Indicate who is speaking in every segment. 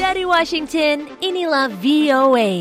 Speaker 1: Dari Washington, inilah VOA.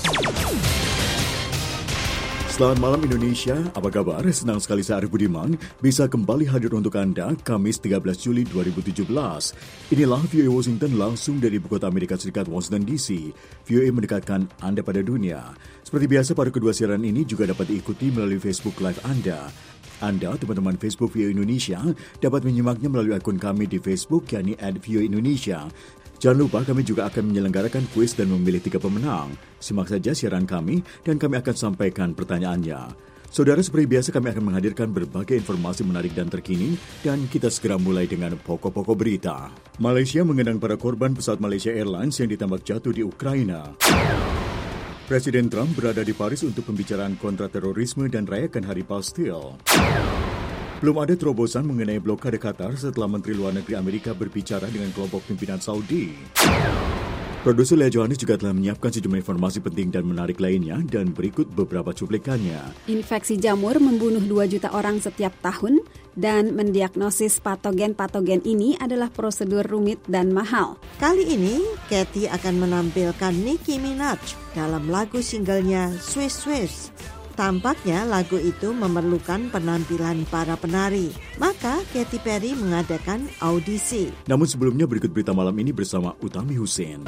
Speaker 2: Selamat malam Indonesia, apa kabar? Senang sekali saya Arif Budiman bisa kembali hadir untuk Anda Kamis 13 Juli 2017. Inilah VOA Washington langsung dari ibu kota Amerika Serikat, Washington DC. VOA mendekatkan Anda pada dunia. Seperti biasa pada kedua siaran ini juga dapat diikuti melalui Facebook Live Anda. Anda, teman-teman Facebook VOA Indonesia, dapat menyimaknya melalui akun kami di Facebook, yakni @VOA Indonesia. Jangan lupa kami juga akan menyelenggarakan kuis dan memilih 3 pemenang. Simak saja siaran kami dan kami akan sampaikan pertanyaannya. Saudara, seperti biasa kami akan menghadirkan berbagai informasi menarik dan terkini dan kita segera mulai dengan pokok-pokok berita. Malaysia mengenang para korban pesawat Malaysia Airlines yang ditembak jatuh di Ukraina. Presiden Trump berada di Paris untuk pembicaraan kontra terorisme dan rayakan Hari Bastille. Belum ada terobosan mengenai blokade Qatar setelah Menteri Luar Negeri Amerika berbicara dengan kelompok pimpinan Saudi. Produser Lea Johannes juga telah menyiapkan sejumlah informasi penting dan menarik lainnya dan berikut beberapa cuplikannya.
Speaker 3: Infeksi jamur membunuh 2 juta orang setiap tahun dan mendiagnosis patogen-patogen ini adalah prosedur rumit dan mahal.
Speaker 4: Kali ini, Katy akan menampilkan Nicki Minaj dalam lagu singlenya Swiss Swiss. Tampaknya lagu itu memerlukan penampilan para penari. Maka Katy Perry mengadakan audisi.
Speaker 2: Namun sebelumnya berikut berita malam ini bersama Utami Hussein.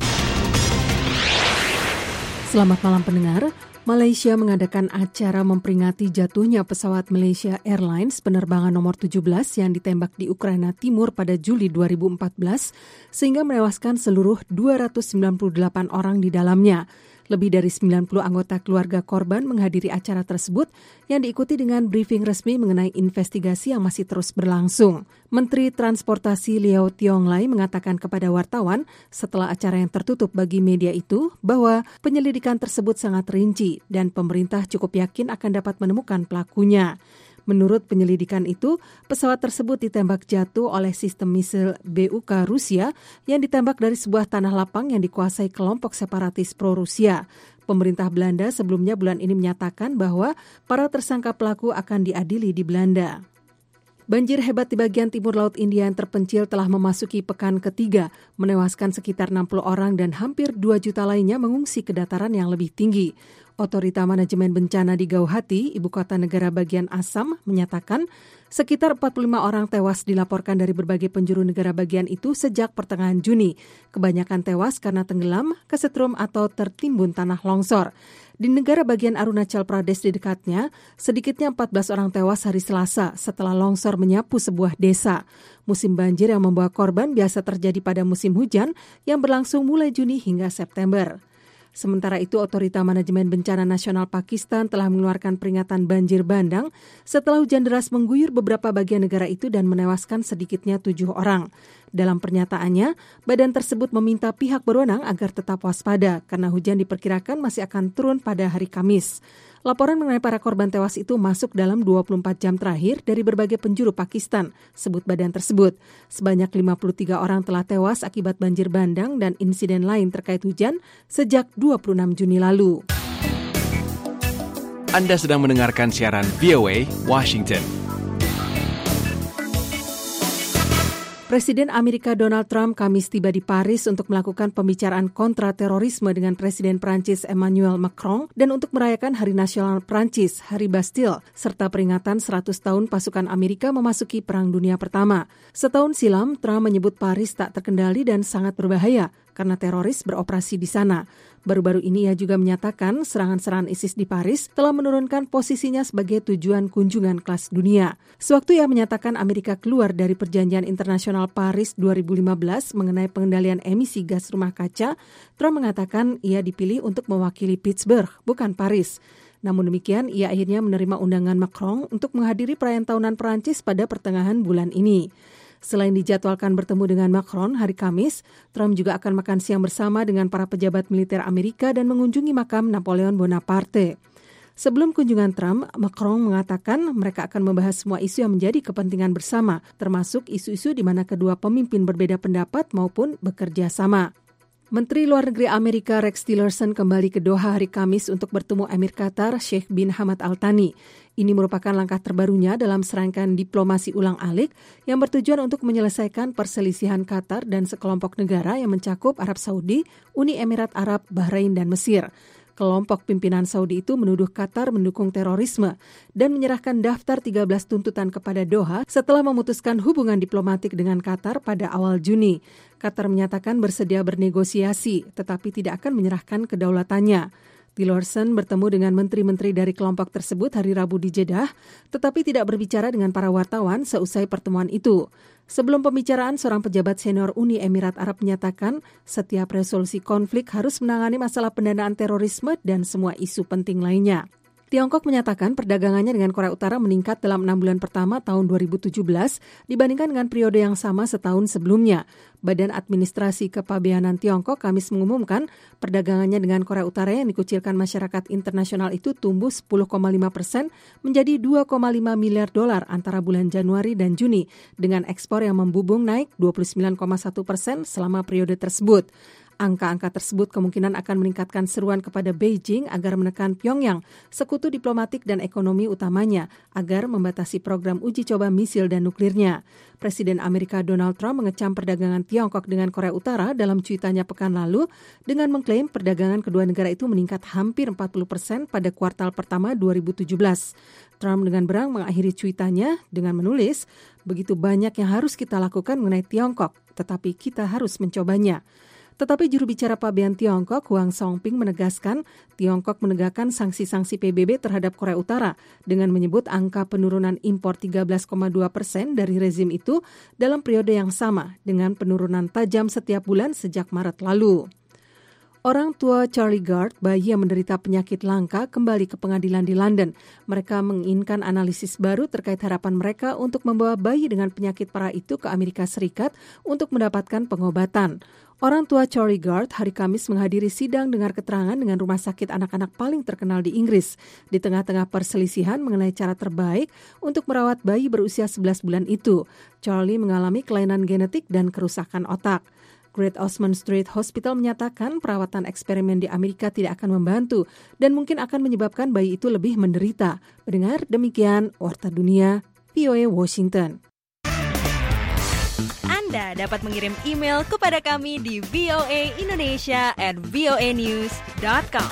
Speaker 5: Selamat malam pendengar. Malaysia mengadakan acara memperingati jatuhnya pesawat Malaysia Airlines penerbangan nomor 17 yang ditembak di Ukraina Timur pada Juli 2014 sehingga menewaskan seluruh 298 orang di dalamnya. Lebih dari 90 anggota keluarga korban menghadiri acara tersebut yang diikuti dengan briefing resmi mengenai investigasi yang masih terus berlangsung. Menteri Transportasi Leo Tiong Lai mengatakan kepada wartawan setelah acara yang tertutup bagi media itu bahwa penyelidikan tersebut sangat rinci dan pemerintah cukup yakin akan dapat menemukan pelakunya. Menurut penyelidikan itu, pesawat tersebut ditembak jatuh oleh sistem misil BUK Rusia yang ditembak dari sebuah tanah lapang yang dikuasai kelompok separatis pro-Rusia. Pemerintah Belanda sebelumnya bulan ini menyatakan bahwa para tersangka pelaku akan diadili di Belanda. Banjir hebat di bagian timur Laut India yang terpencil telah memasuki pekan ketiga, menewaskan sekitar 60 orang dan hampir 2 juta lainnya mengungsi ke dataran yang lebih tinggi. Otorita Manajemen Bencana di Guwahati, ibu kota negara bagian Assam, menyatakan sekitar 45 orang tewas dilaporkan dari berbagai penjuru negara bagian itu sejak pertengahan Juni. Kebanyakan tewas karena tenggelam, kesetrum atau tertimbun tanah longsor. Di negara bagian Arunachal Pradesh di dekatnya, sedikitnya 14 orang tewas hari Selasa setelah longsor menyapu sebuah desa. Musim banjir yang membawa korban biasa terjadi pada musim hujan yang berlangsung mulai Juni hingga September. Sementara itu, Otorita Manajemen Bencana Nasional Pakistan telah mengeluarkan peringatan banjir bandang setelah hujan deras mengguyur beberapa bagian negara itu dan menewaskan sedikitnya 7 orang. Dalam pernyataannya, badan tersebut meminta pihak berwenang agar tetap waspada karena hujan diperkirakan masih akan turun pada hari Kamis. Laporan mengenai para korban tewas itu masuk dalam 24 jam terakhir dari berbagai penjuru Pakistan, sebut badan tersebut. Sebanyak 53 orang telah tewas akibat banjir bandang dan insiden lain terkait hujan sejak 26 Juni lalu.
Speaker 6: Anda sedang mendengarkan siaran VOA Washington.
Speaker 5: Presiden Amerika Donald Trump Kamis tiba di Paris untuk melakukan pembicaraan kontra terorisme dengan Presiden Prancis Emmanuel Macron dan untuk merayakan Hari Nasional Prancis, Hari Bastille, serta peringatan 100 tahun pasukan Amerika memasuki Perang Dunia Pertama. Setahun silam, Trump menyebut Paris tak terkendali dan sangat berbahaya karena teroris beroperasi di sana. Baru-baru ini ia juga menyatakan serangan-serangan ISIS di Paris telah menurunkan posisinya sebagai tujuan kunjungan kelas dunia. Sewaktu ia menyatakan Amerika keluar dari Perjanjian Internasional Paris 2015 mengenai pengendalian emisi gas rumah kaca, Trump mengatakan ia dipilih untuk mewakili Pittsburgh, bukan Paris. Namun demikian, ia akhirnya menerima undangan Macron untuk menghadiri perayaan tahunan Perancis pada pertengahan bulan ini. Selain dijadwalkan bertemu dengan Macron hari Kamis, Trump juga akan makan siang bersama dengan para pejabat militer Amerika dan mengunjungi makam Napoleon Bonaparte. Sebelum kunjungan Trump, Macron mengatakan mereka akan membahas semua isu yang menjadi kepentingan bersama, termasuk isu-isu di mana kedua pemimpin berbeda pendapat maupun bekerja sama. Menteri Luar Negeri Amerika Rex Tillerson kembali ke Doha hari Kamis untuk bertemu Emir Qatar Sheikh bin Hamad Al Thani. Ini merupakan langkah terbarunya dalam serangkaian diplomasi ulang-alik yang bertujuan untuk menyelesaikan perselisihan Qatar dan sekelompok negara yang mencakup Arab Saudi, Uni Emirat Arab, Bahrain, dan Mesir. Kelompok pimpinan Saudi itu menuduh Qatar mendukung terorisme dan menyerahkan daftar 13 tuntutan kepada Doha setelah memutuskan hubungan diplomatik dengan Qatar pada awal Juni. Qatar menyatakan bersedia bernegosiasi, tetapi tidak akan menyerahkan kedaulatannya. Tillerson bertemu dengan menteri-menteri dari kelompok tersebut hari Rabu di Jeddah, tetapi tidak berbicara dengan para wartawan seusai pertemuan itu. Sebelum pembicaraan, seorang pejabat senior Uni Emirat Arab menyatakan setiap resolusi konflik harus menangani masalah pendanaan terorisme dan semua isu penting lainnya. Tiongkok menyatakan perdagangannya dengan Korea Utara meningkat dalam 6 bulan pertama tahun 2017 dibandingkan dengan periode yang sama setahun sebelumnya. Badan Administrasi Kepabeanan Tiongkok Kamis mengumumkan perdagangannya dengan Korea Utara yang dikucilkan masyarakat internasional itu tumbuh 10,5% menjadi 2,5 miliar dolar antara bulan Januari dan Juni, dengan ekspor yang membubung naik 29,1% selama periode tersebut. Angka-angka tersebut kemungkinan akan meningkatkan seruan kepada Beijing agar menekan Pyongyang, sekutu diplomatik dan ekonomi utamanya, agar membatasi program uji coba misil dan nuklirnya. Presiden Amerika Donald Trump mengecam perdagangan Tiongkok dengan Korea Utara dalam cuitannya pekan lalu dengan mengklaim perdagangan kedua negara itu meningkat hampir 40% pada kuartal pertama 2017. Trump dengan berang mengakhiri cuitannya dengan menulis, "Begitu banyak yang harus kita lakukan mengenai Tiongkok, tetapi kita harus mencobanya." Tetapi juru bicara Pabean Tiongkok, Huang Songping, menegaskan Tiongkok menegakkan sanksi-sanksi PBB terhadap Korea Utara dengan menyebut angka penurunan impor 13,2% dari rezim itu dalam periode yang sama dengan penurunan tajam setiap bulan sejak Maret lalu. Orang tua Charlie Gard, bayi yang menderita penyakit langka, kembali ke pengadilan di London. Mereka menginginkan analisis baru terkait harapan mereka untuk membawa bayi dengan penyakit parah itu ke Amerika Serikat untuk mendapatkan pengobatan. Orang tua Charlie Gard hari Kamis menghadiri sidang dengar keterangan dengan rumah sakit anak-anak paling terkenal di Inggris di tengah-tengah perselisihan mengenai cara terbaik untuk merawat bayi berusia 11 bulan itu. Charlie mengalami kelainan genetik dan kerusakan otak. Great Ormond Street Hospital menyatakan perawatan eksperimen di Amerika tidak akan membantu dan mungkin akan menyebabkan bayi itu lebih menderita. Pendengar, demikian Warta Dunia, VOA Washington.
Speaker 1: Anda dapat mengirim email kepada kami di voaindonesia@voanews.com.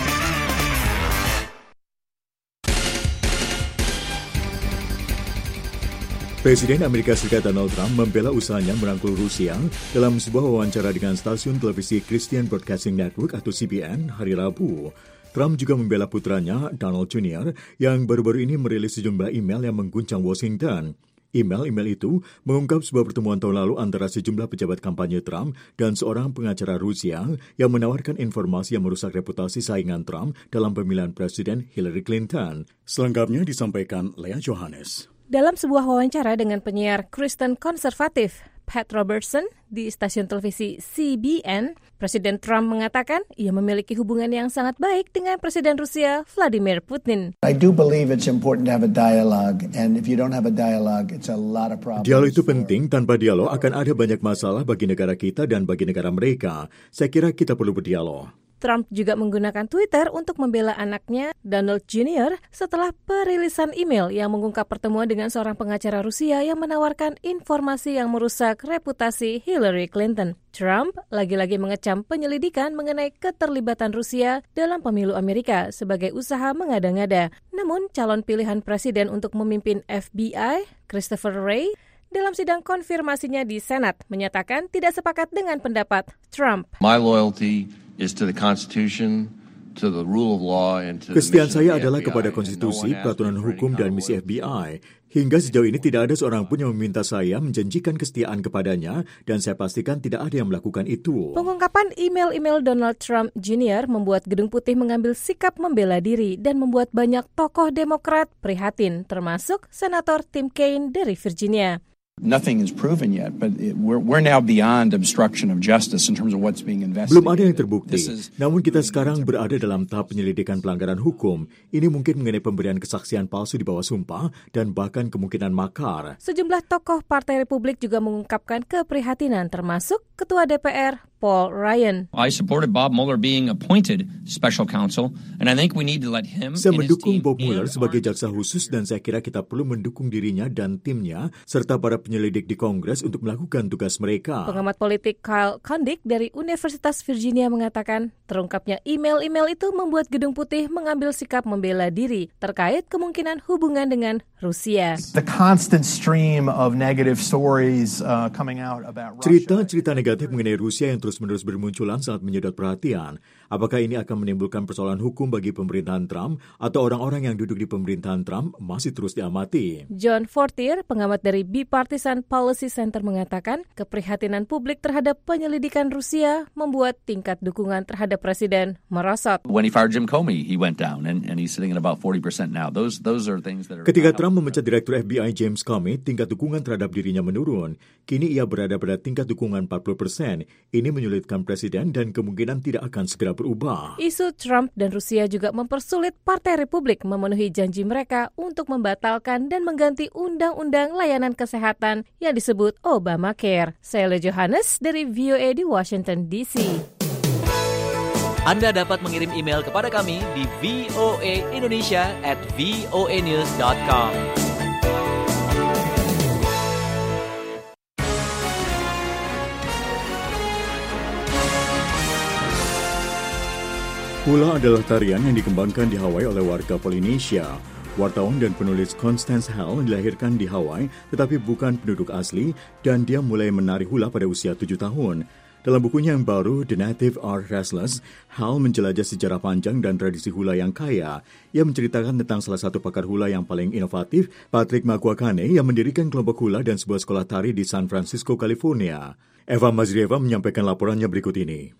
Speaker 2: Presiden Amerika Serikat Donald Trump membela usahanya merangkul Rusia dalam sebuah wawancara dengan stasiun televisi Christian Broadcasting Network atau CBN hari Rabu. Trump juga membela putranya, Donald Jr., yang baru-baru ini merilis sejumlah email yang mengguncang Washington. Email itu mengungkap sebuah pertemuan tahun lalu antara sejumlah pejabat kampanye Trump dan seorang pengacara Rusia yang menawarkan informasi yang merusak reputasi saingan Trump dalam pemilihan Presiden Hillary Clinton. Selengkapnya disampaikan Lea Johannes.
Speaker 7: Dalam sebuah wawancara dengan penyiar Kristen konservatif Pat Robertson di stasiun televisi CBN, Presiden Trump mengatakan ia memiliki hubungan yang sangat baik dengan Presiden Rusia Vladimir Putin.
Speaker 8: I do believe it's important to have a dialogue, and if you don't have a dialogue, it's a lot of problems.
Speaker 2: Dialog itu penting, tanpa dialog akan ada banyak masalah bagi negara kita dan bagi negara mereka. Saya kira kita perlu berdialog.
Speaker 7: Trump juga menggunakan Twitter untuk membela anaknya, Donald Jr., setelah perilisan email yang mengungkap pertemuan dengan seorang pengacara Rusia yang menawarkan informasi yang merusak reputasi Hillary Clinton. Trump lagi-lagi mengecam penyelidikan mengenai keterlibatan Rusia dalam pemilu Amerika sebagai usaha mengada-ngada. Namun, calon pilihan presiden untuk memimpin FBI, Christopher Wray, dalam sidang konfirmasinya di Senat menyatakan tidak sepakat dengan pendapat Trump.
Speaker 9: My loyalty is to the Constitution, to the rule of law, and to
Speaker 2: Kesetiaan saya adalah kepada konstitusi, peraturan hukum, dan misi FBI. Hingga sejauh ini tidak ada seorang pun yang meminta saya menjanjikan kesetiaan kepadanya, dan saya pastikan tidak ada yang melakukan itu.
Speaker 7: Pengungkapan email-email Donald Trump Jr. membuat Gedung Putih mengambil sikap membela diri dan membuat banyak tokoh Demokrat prihatin, termasuk Senator Tim Kaine dari Virginia.
Speaker 10: Nothing is proven yet, but we're now beyond obstruction of justice in terms of what's being investigated.
Speaker 2: Belum ada yang terbukti, namun kita sekarang berada dalam tahap penyelidikan pelanggaran hukum. Ini mungkin mengenai pemberian kesaksian palsu di bawah sumpah dan bahkan kemungkinan makar.
Speaker 7: Sejumlah tokoh Partai Republik juga mengungkapkan keprihatinan termasuk Ketua DPR Paul Ryan.
Speaker 10: I supported Bob Mueller being appointed special counsel, and I think we need to let him.
Speaker 2: Saya mendukung Bob Mueller sebagai jaksa khusus dan saya kira kita perlu mendukung dirinya dan timnya serta para penyelidik di Kongres untuk melakukan tugas mereka.
Speaker 7: Pengamat politik Kyle Kondik dari Universitas Virginia mengatakan terungkapnya email-email itu membuat Gedung Putih mengambil sikap membela diri terkait kemungkinan hubungan dengan Rusia.
Speaker 11: The constant stream of negative stories coming out about Russia.
Speaker 2: Cerita negatif mengenai Rusia yang terus-menerus bermunculan sangat menyedot perhatian. Apakah ini akan menimbulkan persoalan hukum bagi pemerintahan Trump atau orang-orang yang duduk di pemerintahan Trump masih terus diamati?
Speaker 7: John Fortier, pengamat dari Bipartisan Policy Center mengatakan keprihatinan publik terhadap penyelidikan Rusia membuat tingkat dukungan terhadap presiden merosot.
Speaker 12: When he fired Jim Comey, he went down and he's sitting at about 40% now. Those are things that are.
Speaker 2: Ketika Trump memecat Direktur FBI James Comey, tingkat dukungan terhadap dirinya menurun. Kini ia berada pada tingkat dukungan 40%. Ini menyulitkan presiden dan kemungkinan tidak akan segera berubah.
Speaker 7: Isu Trump dan Rusia juga mempersulit Partai Republik memenuhi janji mereka untuk membatalkan dan mengganti undang-undang layanan kesehatan yang disebut Obamacare. Saya Johannes dari VOA di Washington, D.C.
Speaker 13: Anda dapat mengirim email kepada kami di voaindonesia@voanews.com.
Speaker 2: Hula adalah tarian yang dikembangkan di Hawaii oleh warga Polinesia. Wartawan dan penulis Constance Hall dilahirkan di Hawaii tetapi bukan penduduk asli dan dia mulai menari hula pada usia 7 tahun. Dalam bukunya yang baru, The Native Are Restless, Hall menjelajah sejarah panjang dan tradisi hula yang kaya. Ia menceritakan tentang salah satu pakar hula yang paling inovatif, Patrick Makuakane, yang mendirikan kelompok hula dan sebuah sekolah tari di San Francisco, California. Eva Mazrieva menyampaikan laporannya berikut ini.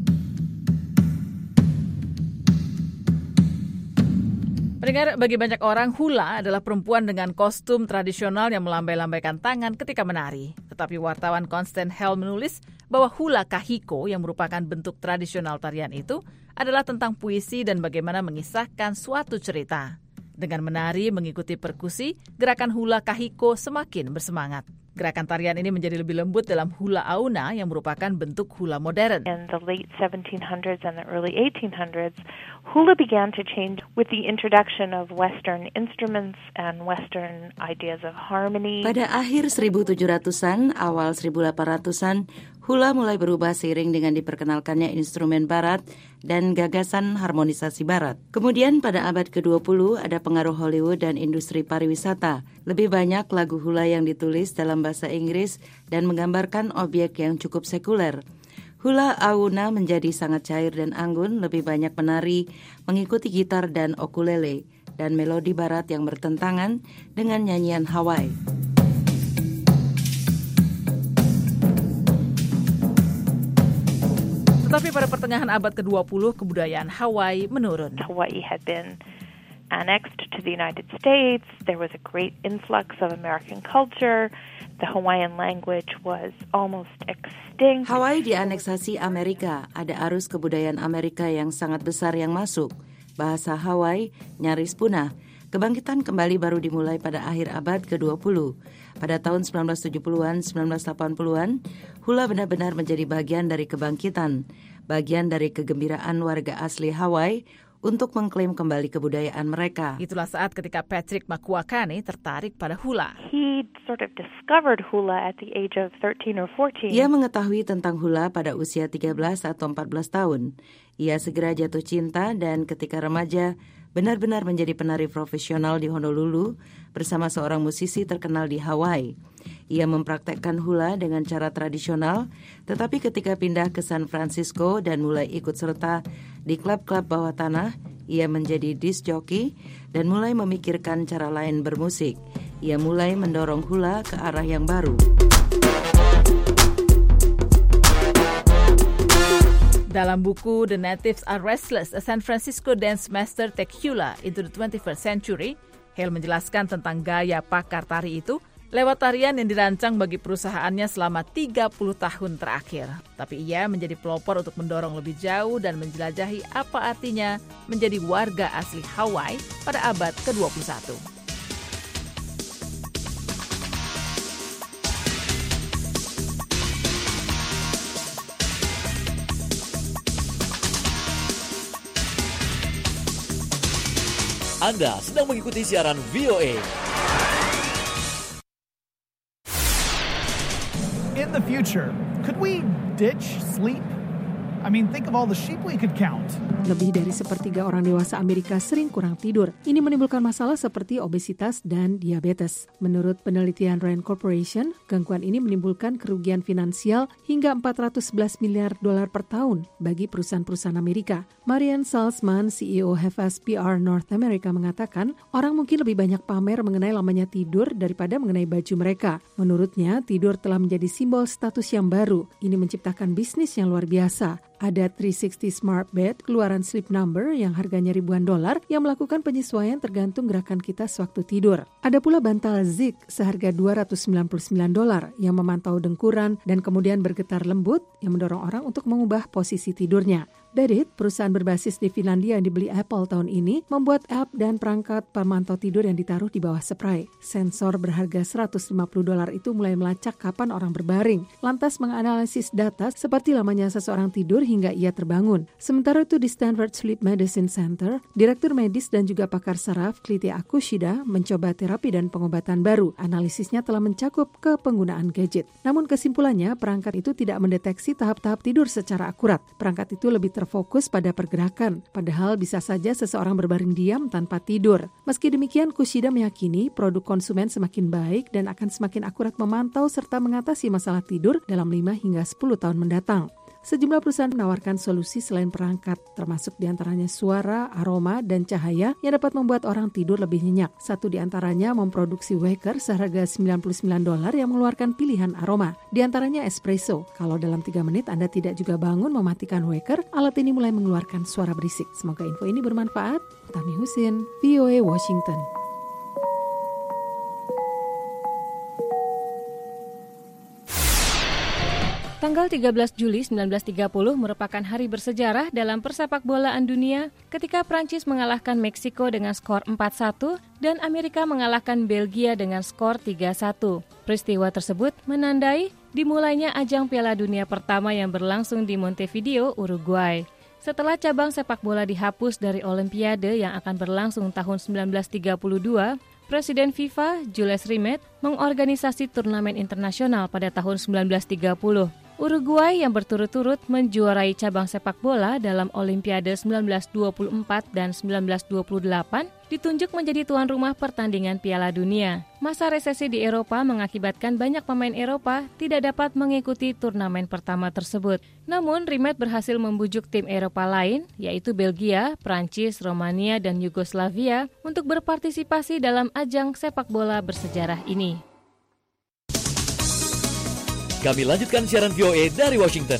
Speaker 14: Pendengar, bagi banyak orang, hula adalah perempuan dengan kostum tradisional yang melambai-lambaikan tangan ketika menari. Tetapi wartawan Constance Hall menulis bahwa hula kahiko yang merupakan bentuk tradisional tarian itu adalah tentang puisi dan bagaimana mengisahkan suatu cerita. Dengan menari mengikuti perkusi, gerakan hula kahiko semakin bersemangat. Gerakan tarian ini menjadi lebih lembut dalam hula auna yang merupakan bentuk hula modern.
Speaker 15: In the late 1700s and the early 1800s, hula began to change with the introduction of Western instruments and Western ideas of harmony.
Speaker 16: Pada akhir 1700-an, awal 1800-an, hula mulai berubah seiring dengan diperkenalkannya instrumen barat dan gagasan harmonisasi barat. Kemudian pada abad ke-20 ada pengaruh Hollywood dan industri pariwisata. Lebih banyak lagu hula yang ditulis dalam bahasa Inggris dan menggambarkan objek yang cukup sekuler. Hula auna menjadi sangat cair dan anggun, lebih banyak menari, mengikuti gitar dan ukulele, dan melodi barat yang bertentangan dengan nyanyian Hawaii.
Speaker 14: Tetapi pada pertengahan abad ke-20, kebudayaan Hawaii menurun.
Speaker 15: Hawaii had been annexed to the United States. There was a great influx of American culture. The Hawaiian language was almost extinct.
Speaker 16: Hawaii dianeksasi Amerika. Ada arus kebudayaan Amerika yang sangat besar yang masuk. Bahasa Hawaii nyaris punah. Kebangkitan kembali baru dimulai pada akhir abad ke-20. Pada tahun 1970-an, 1980-an, hula benar-benar menjadi bagian dari kebangkitan, bagian dari kegembiraan warga asli Hawaii untuk mengklaim kembali kebudayaan mereka.
Speaker 14: Itulah saat ketika Patrick Makuakane tertarik pada hula.
Speaker 15: He sort of discovered hula at the age of 13 or 14.
Speaker 16: Ia mengetahui tentang hula pada usia 13 atau 14 tahun. Ia segera jatuh cinta dan ketika remaja benar-benar menjadi penari profesional di Honolulu bersama seorang musisi terkenal di Hawaii. Ia mempraktekkan hula dengan cara tradisional, tetapi ketika pindah ke San Francisco dan mulai ikut serta di klub-klub bawah tanah, ia menjadi disc jockey dan mulai memikirkan cara lain bermusik. Ia mulai mendorong hula ke arah yang baru.
Speaker 14: Dalam buku The Natives Are Restless, A San Francisco Dance Master Take Hula into the 21st Century, Hale menjelaskan tentang gaya pakar tari itu lewat tarian yang dirancang bagi perusahaannya selama 30 tahun terakhir. Tapi ia menjadi pelopor untuk mendorong lebih jauh dan menjelajahi apa artinya menjadi warga asli Hawaii pada abad ke-21.
Speaker 13: Anda sedang mengikuti siaran VOA.
Speaker 11: In the future, could we ditch sleep? I mean, think of all the sheep we could count.
Speaker 5: Lebih dari sepertiga orang dewasa Amerika sering kurang tidur. Ini menimbulkan masalah seperti obesitas dan diabetes. Menurut penelitian Rand Corporation, gangguan ini menimbulkan kerugian finansial hingga $411 miliar per tahun bagi perusahaan-perusahaan Amerika. Marian Salzman, CEO FSPR North America, mengatakan orang mungkin lebih banyak pamer mengenai lamanya tidur daripada mengenai baju mereka. Menurutnya, tidur telah menjadi simbol status yang baru. Ini menciptakan bisnis yang luar biasa. Ada 360 Smart Bed keluaran Sleep Number yang harganya ribuan dolar yang melakukan penyesuaian tergantung gerakan kita sewaktu tidur. Ada pula bantal Zik seharga $299 yang memantau dengkuran dan kemudian bergetar lembut yang mendorong orang untuk mengubah posisi tidurnya. Beddit, perusahaan berbasis di Finlandia yang dibeli Apple tahun ini, membuat app dan perangkat pemantau tidur yang ditaruh di bawah spray. Sensor berharga $150 itu mulai melacak kapan orang berbaring, lantas menganalisis data seperti lamanya seseorang tidur hingga ia terbangun. Sementara itu di Stanford Sleep Medicine Center, direktur medis dan juga pakar saraf Kliti Akushida mencoba terapi dan pengobatan baru. Analisisnya telah mencakup ke penggunaan gadget. Namun kesimpulannya, perangkat itu tidak mendeteksi tahap-tahap tidur secara akurat. Perangkat itu lebih terfokus pada pergerakan, padahal bisa saja seseorang berbaring diam tanpa tidur. Meski demikian, Kushida meyakini produk konsumen semakin baik dan akan semakin akurat memantau serta mengatasi masalah tidur dalam 5 hingga 10 tahun mendatang. Sejumlah perusahaan menawarkan solusi selain perangkat, termasuk diantaranya suara, aroma, dan cahaya yang dapat membuat orang tidur lebih nyenyak. Satu diantaranya memproduksi waker seharga $99 yang mengeluarkan pilihan aroma. Diantaranya espresso. Kalau dalam 3 menit Anda tidak juga bangun mematikan waker, alat ini mulai mengeluarkan suara berisik. Semoga info ini bermanfaat. Tami Husin, VOA Washington.
Speaker 7: Tanggal 13 Juli 1930 merupakan hari bersejarah dalam persepak bolaan dunia ketika Prancis mengalahkan Meksiko dengan skor 4-1 dan Amerika mengalahkan Belgia dengan skor 3-1. Peristiwa tersebut menandai dimulainya ajang Piala Dunia pertama yang berlangsung di Montevideo, Uruguay. Setelah cabang sepak bola dihapus dari Olimpiade yang akan berlangsung tahun 1932, Presiden FIFA, Jules Rimet, mengorganisasi turnamen internasional pada tahun 1930. Uruguay yang berturut-turut menjuarai cabang sepak bola dalam Olimpiade 1924 dan 1928 ditunjuk menjadi tuan rumah pertandingan Piala Dunia. Masa resesi di Eropa mengakibatkan banyak pemain Eropa tidak dapat mengikuti turnamen pertama tersebut. Namun, Rimet berhasil membujuk tim Eropa lain, yaitu Belgia, Prancis, Romania, dan Yugoslavia untuk berpartisipasi dalam ajang sepak bola bersejarah ini.
Speaker 13: Kami lanjutkan siaran VOA dari Washington.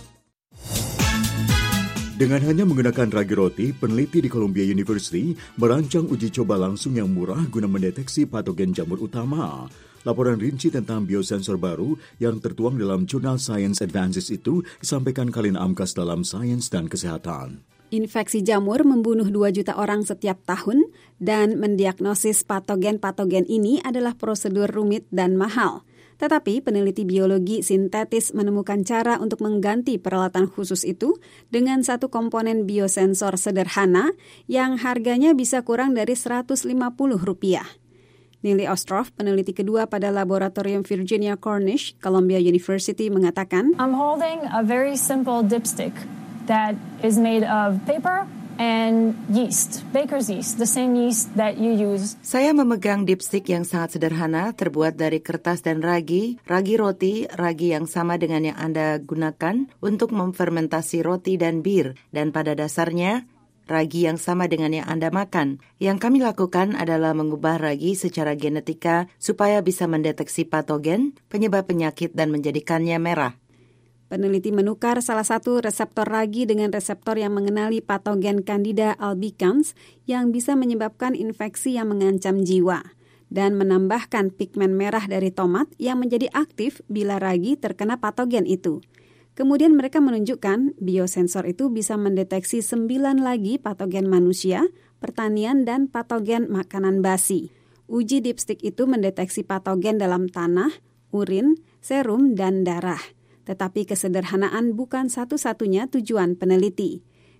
Speaker 2: Dengan hanya menggunakan ragi roti, peneliti di Columbia University merancang uji coba langsung yang murah guna mendeteksi patogen jamur utama. Laporan rinci tentang biosensor baru yang tertuang dalam jurnal Science Advances itu disampaikan Kalin Amkas dalam Sains dan Kesehatan.
Speaker 3: Infeksi jamur membunuh 2 juta orang setiap tahun dan mendiagnosis patogen-patogen ini adalah prosedur rumit dan mahal. Tetapi peneliti biologi sintetis menemukan cara untuk mengganti peralatan khusus itu dengan satu komponen biosensor sederhana yang harganya bisa kurang dari Rp150. Neely Ostroff, peneliti kedua pada Laboratorium Virginia Cornish, Columbia University, mengatakan,
Speaker 17: I'm holding a very simple dipstick that is made of paper and yeast, baker's yeast, the same yeast that you use.
Speaker 16: Saya memegang dipstick yang sangat sederhana, terbuat dari kertas dan ragi roti, ragi yang sama dengan yang Anda gunakan untuk memfermentasi roti dan bir, dan pada dasarnya, ragi yang sama dengan yang Anda makan. Yang kami lakukan adalah mengubah ragi secara genetika supaya bisa mendeteksi patogen, penyebab penyakit, dan menjadikannya merah.
Speaker 3: Peneliti menukar salah satu reseptor ragi dengan reseptor yang mengenali patogen Candida albicans yang bisa menyebabkan infeksi yang mengancam jiwa dan menambahkan pigmen merah dari tomat yang menjadi aktif bila ragi terkena patogen itu. Kemudian mereka menunjukkan biosensor itu bisa mendeteksi 9 lagi patogen manusia, pertanian, dan patogen makanan basi. Uji dipstick itu mendeteksi patogen dalam tanah, urin, serum, dan darah. Tetapi kesederhanaan bukan satu-satunya tujuan peneliti.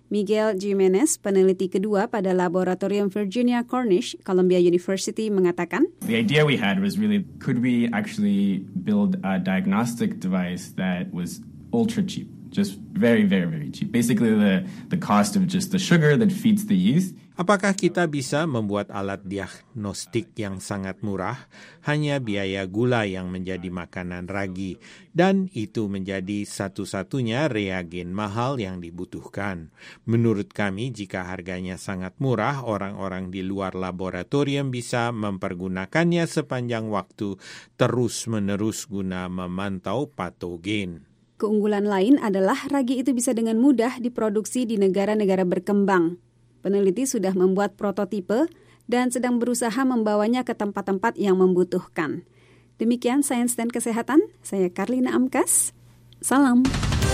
Speaker 3: Miguel Jimenez, peneliti kedua pada Laboratorium Virginia Cornish, Columbia University, mengatakan,
Speaker 18: The idea we had was really, could we actually build a diagnostic device that was ultra cheap, just very, very, very cheap. Basically the cost of just the sugar that feeds the yeast.
Speaker 19: Apakah kita bisa membuat alat diagnostik yang sangat murah, hanya biaya gula yang menjadi makanan ragi, dan itu menjadi satu-satunya reagen mahal yang dibutuhkan. Menurut kami, jika harganya sangat murah, orang-orang di luar laboratorium bisa mempergunakannya sepanjang waktu terus-menerus guna memantau patogen.
Speaker 3: Keunggulan lain adalah ragi itu bisa dengan mudah diproduksi di negara-negara berkembang. Peneliti sudah membuat prototipe dan sedang berusaha membawanya ke tempat-tempat yang membutuhkan. Demikian Sains dan Kesehatan, saya Karlina Amkas. Salam.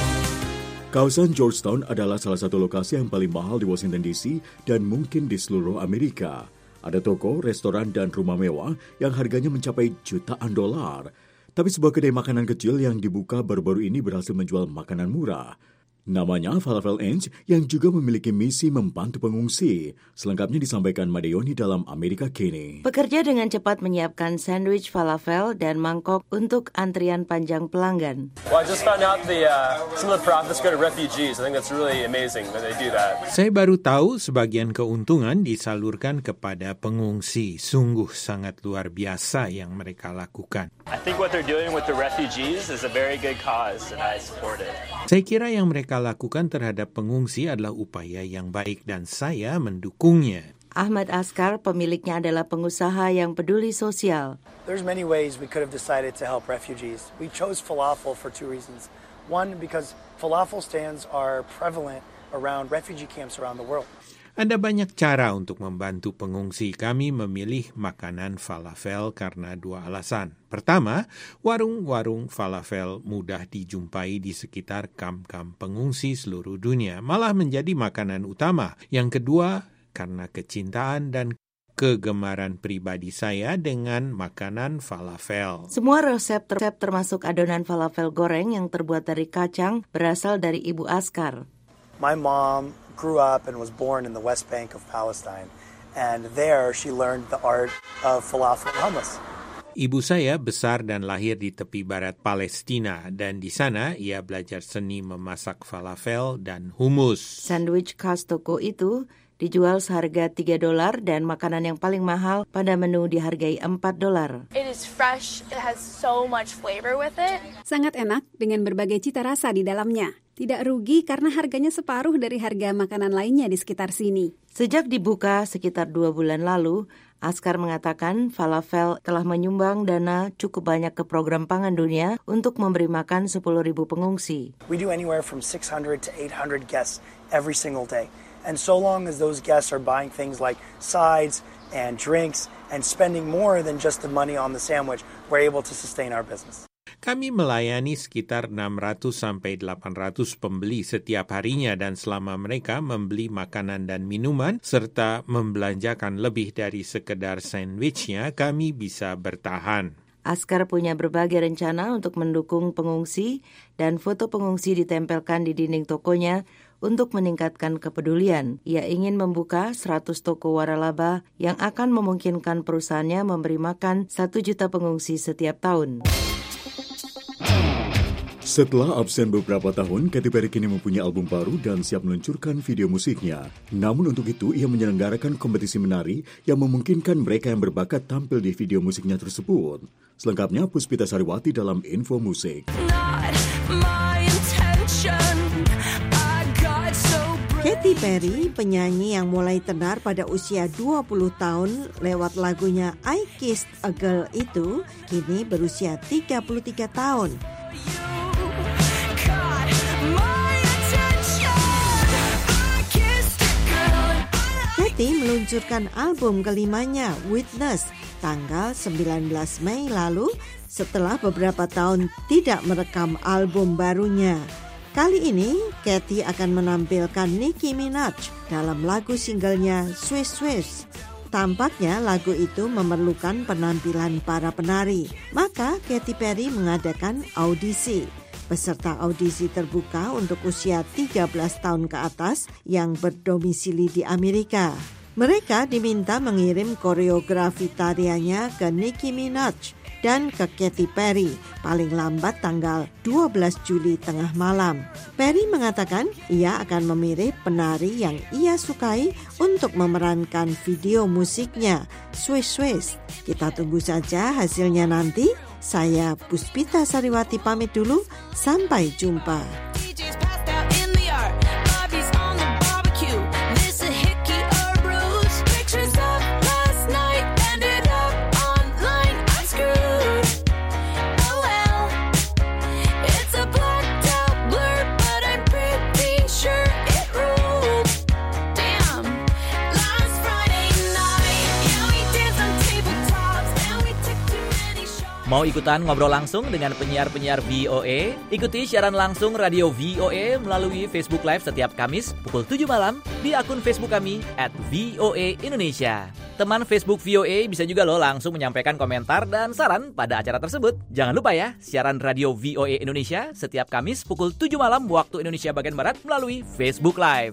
Speaker 2: Kawasan Georgetown adalah salah satu lokasi yang paling mahal di Washington DC dan mungkin di seluruh Amerika. Ada toko, restoran, dan rumah mewah yang harganya mencapai jutaan dolar. Tapi sebuah kedai makanan kecil yang dibuka baru-baru ini berhasil menjual makanan murah. Namanya Falafel Inch yang juga memiliki misi membantu pengungsi. Selengkapnya disampaikan Madeoni dalam Amerika Kini.
Speaker 16: Bekerja dengan cepat menyiapkan sandwich falafel dan mangkok untuk antrian panjang pelanggan.
Speaker 20: Well, I just found out some of the profits go to refugees. I think that's really amazing that they do that.
Speaker 19: Saya baru tahu sebagian keuntungan disalurkan kepada pengungsi. Sungguh sangat luar biasa yang mereka lakukan.
Speaker 20: I think what they're doing with the refugees is a very good cause and I support it.
Speaker 19: Saya kira yang mereka lakukan terhadap pengungsi adalah upaya yang baik dan saya mendukungnya.
Speaker 16: Ahmad Askar, pemiliknya adalah pengusaha yang peduli sosial.
Speaker 21: There's many ways we could have decided to help refugees. We chose falafel for two reasons. One, because falafel stands are prevalent around refugee camps around the world.
Speaker 19: Ada banyak cara untuk membantu pengungsi. Kami memilih makanan falafel karena dua alasan. Pertama, warung-warung falafel mudah dijumpai di sekitar kamp-kamp pengungsi seluruh dunia, malah menjadi makanan utama. Yang kedua, karena kecintaan dan kegemaran pribadi saya dengan makanan falafel.
Speaker 16: Semua resep termasuk adonan falafel goreng yang terbuat dari kacang berasal dari Ibu Askar.
Speaker 21: My mom grew up and was born in the West Bank of Palestine, and there she learned the art of falafel and hummus.
Speaker 19: Ibu saya besar dan lahir di tepi barat Palestina, dan di sana ia belajar seni memasak falafel dan hummus.
Speaker 16: Sandwich khas toko itu dijual seharga $3 dan makanan yang paling mahal pada menu dihargai $4.
Speaker 22: It is fresh, it has so much flavor with it.
Speaker 3: Sangat enak dengan berbagai cita rasa di dalamnya. Tidak rugi karena harganya separuh dari harga makanan lainnya di sekitar sini.
Speaker 16: Sejak dibuka sekitar 2 bulan lalu, Askar mengatakan falafel telah menyumbang dana cukup banyak ke program pangan dunia untuk memberi makan 10.000 pengungsi.
Speaker 21: We do anywhere from 600 to 800 guests every single day. And so long as those guests are buying things like sides and drinks and spending more than just the money on the sandwich, we're able to sustain our business.
Speaker 19: Kami melayani sekitar 600 sampai 800 pembeli setiap harinya dan selama mereka membeli makanan dan minuman serta membelanjakan lebih dari sekedar sandwichnya, kami bisa bertahan.
Speaker 16: Askar punya berbagai rencana untuk mendukung pengungsi dan foto pengungsi ditempelkan di dinding tokonya untuk meningkatkan kepedulian. Ia ingin membuka 100 toko waralaba yang akan memungkinkan perusahaannya memberi makan 1 juta pengungsi setiap tahun.
Speaker 2: Setelah absen beberapa tahun, Katy Perry kini mempunyai album baru dan siap meluncurkan video musiknya. Namun untuk itu, ia menyelenggarakan kompetisi menari yang memungkinkan mereka yang berbakat tampil di video musiknya tersebut. Selengkapnya, Puspita Sariwati dalam Info Musik.
Speaker 4: Katy Perry, penyanyi yang mulai tenar pada usia 20 tahun lewat lagunya I Kissed a Girl itu, kini berusia 33 tahun. Katy meluncurkan album kelimanya, Witness, tanggal 19 Mei lalu setelah beberapa tahun tidak merekam album barunya. Kali ini, Katy akan menampilkan Nicki Minaj dalam lagu singlenya Swiss Swiss. Tampaknya lagu itu memerlukan penampilan para penari, maka Katy Perry mengadakan audisi. peserta audisi terbuka untuk usia 13 tahun ke atas yang berdomisili di Amerika. Mereka diminta mengirim koreografi tariannya ke Nicki Minaj dan ke Katy Perry paling lambat tanggal 12 Juli tengah malam. Perry mengatakan ia akan memilih penari yang ia sukai untuk memerankan video musiknya, Swish Swish. Kita tunggu saja hasilnya nanti. Saya Puspita Sariwati pamit dulu, sampai jumpa.
Speaker 13: Mau ikutan ngobrol langsung dengan penyiar-penyiar VOA? Ikuti siaran langsung Radio VOA melalui Facebook Live setiap Kamis pukul 7 malam di akun Facebook kami @VOA Indonesia. Teman Facebook VOA bisa juga langsung menyampaikan komentar dan saran pada acara tersebut. Jangan lupa ya, siaran Radio VOA Indonesia setiap Kamis pukul 7 malam waktu Indonesia bagian Barat melalui Facebook Live.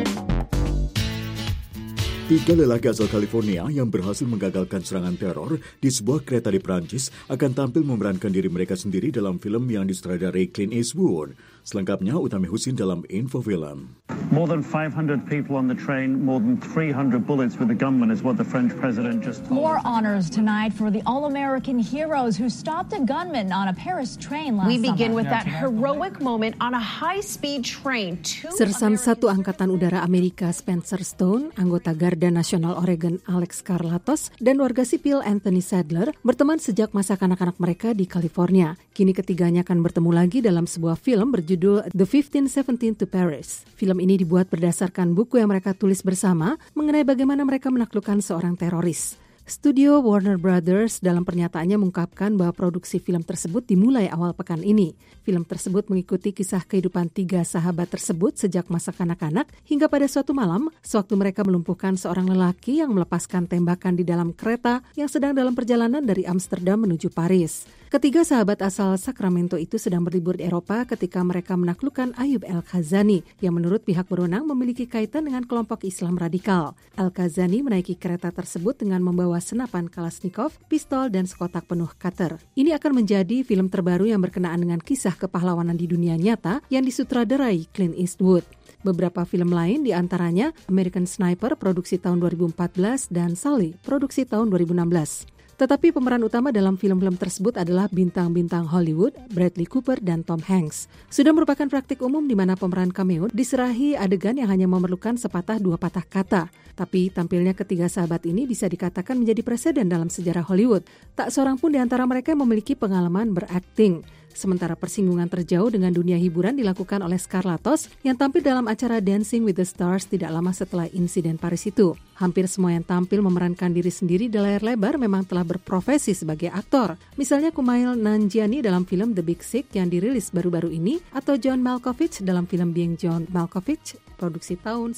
Speaker 2: 3 lelaki asal California yang berhasil menggagalkan serangan teror di sebuah kereta di Prancis akan tampil memerankan diri mereka sendiri dalam film yang disutradarai Clint Eastwood. Selengkapnya Utami Husin dalam Info Film.
Speaker 1: More than 500 people on the train, more than 300 bullets with the gunman is what the French president just told.
Speaker 6: More honors tonight for the all-American heroes who stopped a gunman on a Paris train last summer.
Speaker 23: We begin with that heroic moment on a high-speed train.
Speaker 5: Sersan 1 Angkatan Udara Amerika Spencer Stone, anggota Garda Nasional Oregon Alex Carlatos, dan warga sipil Anthony Sadler berteman sejak masa kanak-kanak mereka di California. Kini ketiganya akan bertemu lagi dalam sebuah film berjudul The 1517 to Paris. Film ini dibuat berdasarkan buku yang mereka tulis bersama mengenai bagaimana mereka menaklukkan seorang teroris. Studio Warner Brothers dalam pernyataannya mengungkapkan bahwa produksi film tersebut dimulai awal pekan ini. Film tersebut mengikuti kisah kehidupan 3 sahabat tersebut sejak masa kanak-kanak hingga pada suatu malam sewaktu mereka melumpuhkan seorang lelaki yang melepaskan tembakan di dalam kereta yang sedang dalam perjalanan dari Amsterdam menuju Paris. Ketiga sahabat asal Sacramento itu sedang berlibur di Eropa ketika mereka menaklukkan Ayub El-Khazani yang menurut pihak berwenang memiliki kaitan dengan kelompok Islam radikal. El-Khazani menaiki kereta tersebut dengan membawa senapan Kalashnikov, pistol, dan sekotak penuh cutter. Ini akan menjadi film terbaru yang berkenaan dengan kisah kepahlawanan di dunia nyata yang disutradarai Clint Eastwood. Beberapa film lain diantaranya American Sniper produksi tahun 2014 dan Sully produksi tahun 2016. Tetapi pemeran utama dalam film-film tersebut adalah bintang-bintang Hollywood, Bradley Cooper dan Tom Hanks. Sudah merupakan praktik umum di mana pemeran cameo diserahi adegan yang hanya memerlukan sepatah 2 patah kata. Tapi tampilnya ketiga sahabat ini bisa dikatakan menjadi preseden dalam sejarah Hollywood. Tak seorang pun di antara mereka yang memiliki pengalaman berakting. Sementara persinggungan terjauh dengan dunia hiburan dilakukan oleh Carlatos yang tampil dalam acara Dancing with the Stars tidak lama setelah insiden Paris itu. Hampir semua yang tampil memerankan diri sendiri di layar lebar memang telah berprofesi sebagai aktor. Misalnya Kumail Nanjiani dalam film The Big Sick yang dirilis baru-baru ini, atau John Malkovich dalam film Being John Malkovich produksi tahun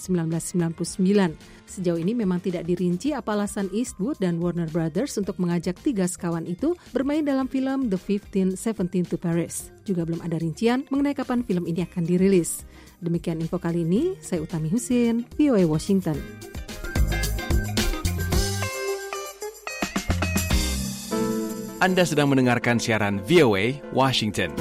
Speaker 5: 1999. Sejauh ini memang tidak dirinci apa alasan Eastwood dan Warner Brothers untuk mengajak 3 sekawan itu bermain dalam film The 1517 to Paris. Juga belum ada rincian mengenai kapan film ini akan dirilis. Demikian info kali ini, saya Utami Husin, VOA Washington.
Speaker 24: Anda sedang mendengarkan siaran VOA Washington.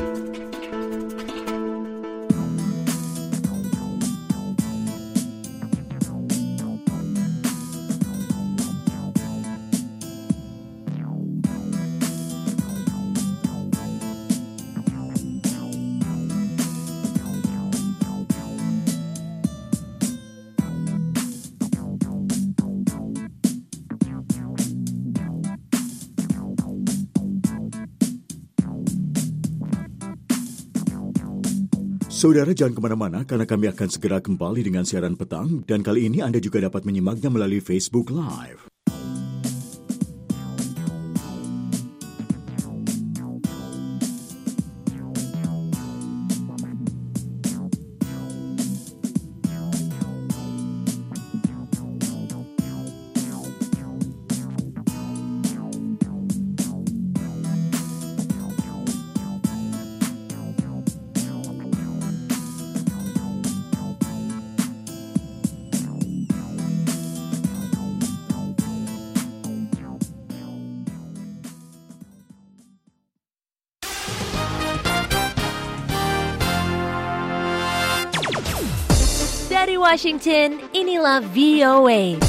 Speaker 2: Saudara jangan kemana-mana karena kami akan segera kembali dengan siaran petang dan kali ini Anda juga dapat menyimaknya melalui Facebook Live.
Speaker 8: Washington, inilah VOA.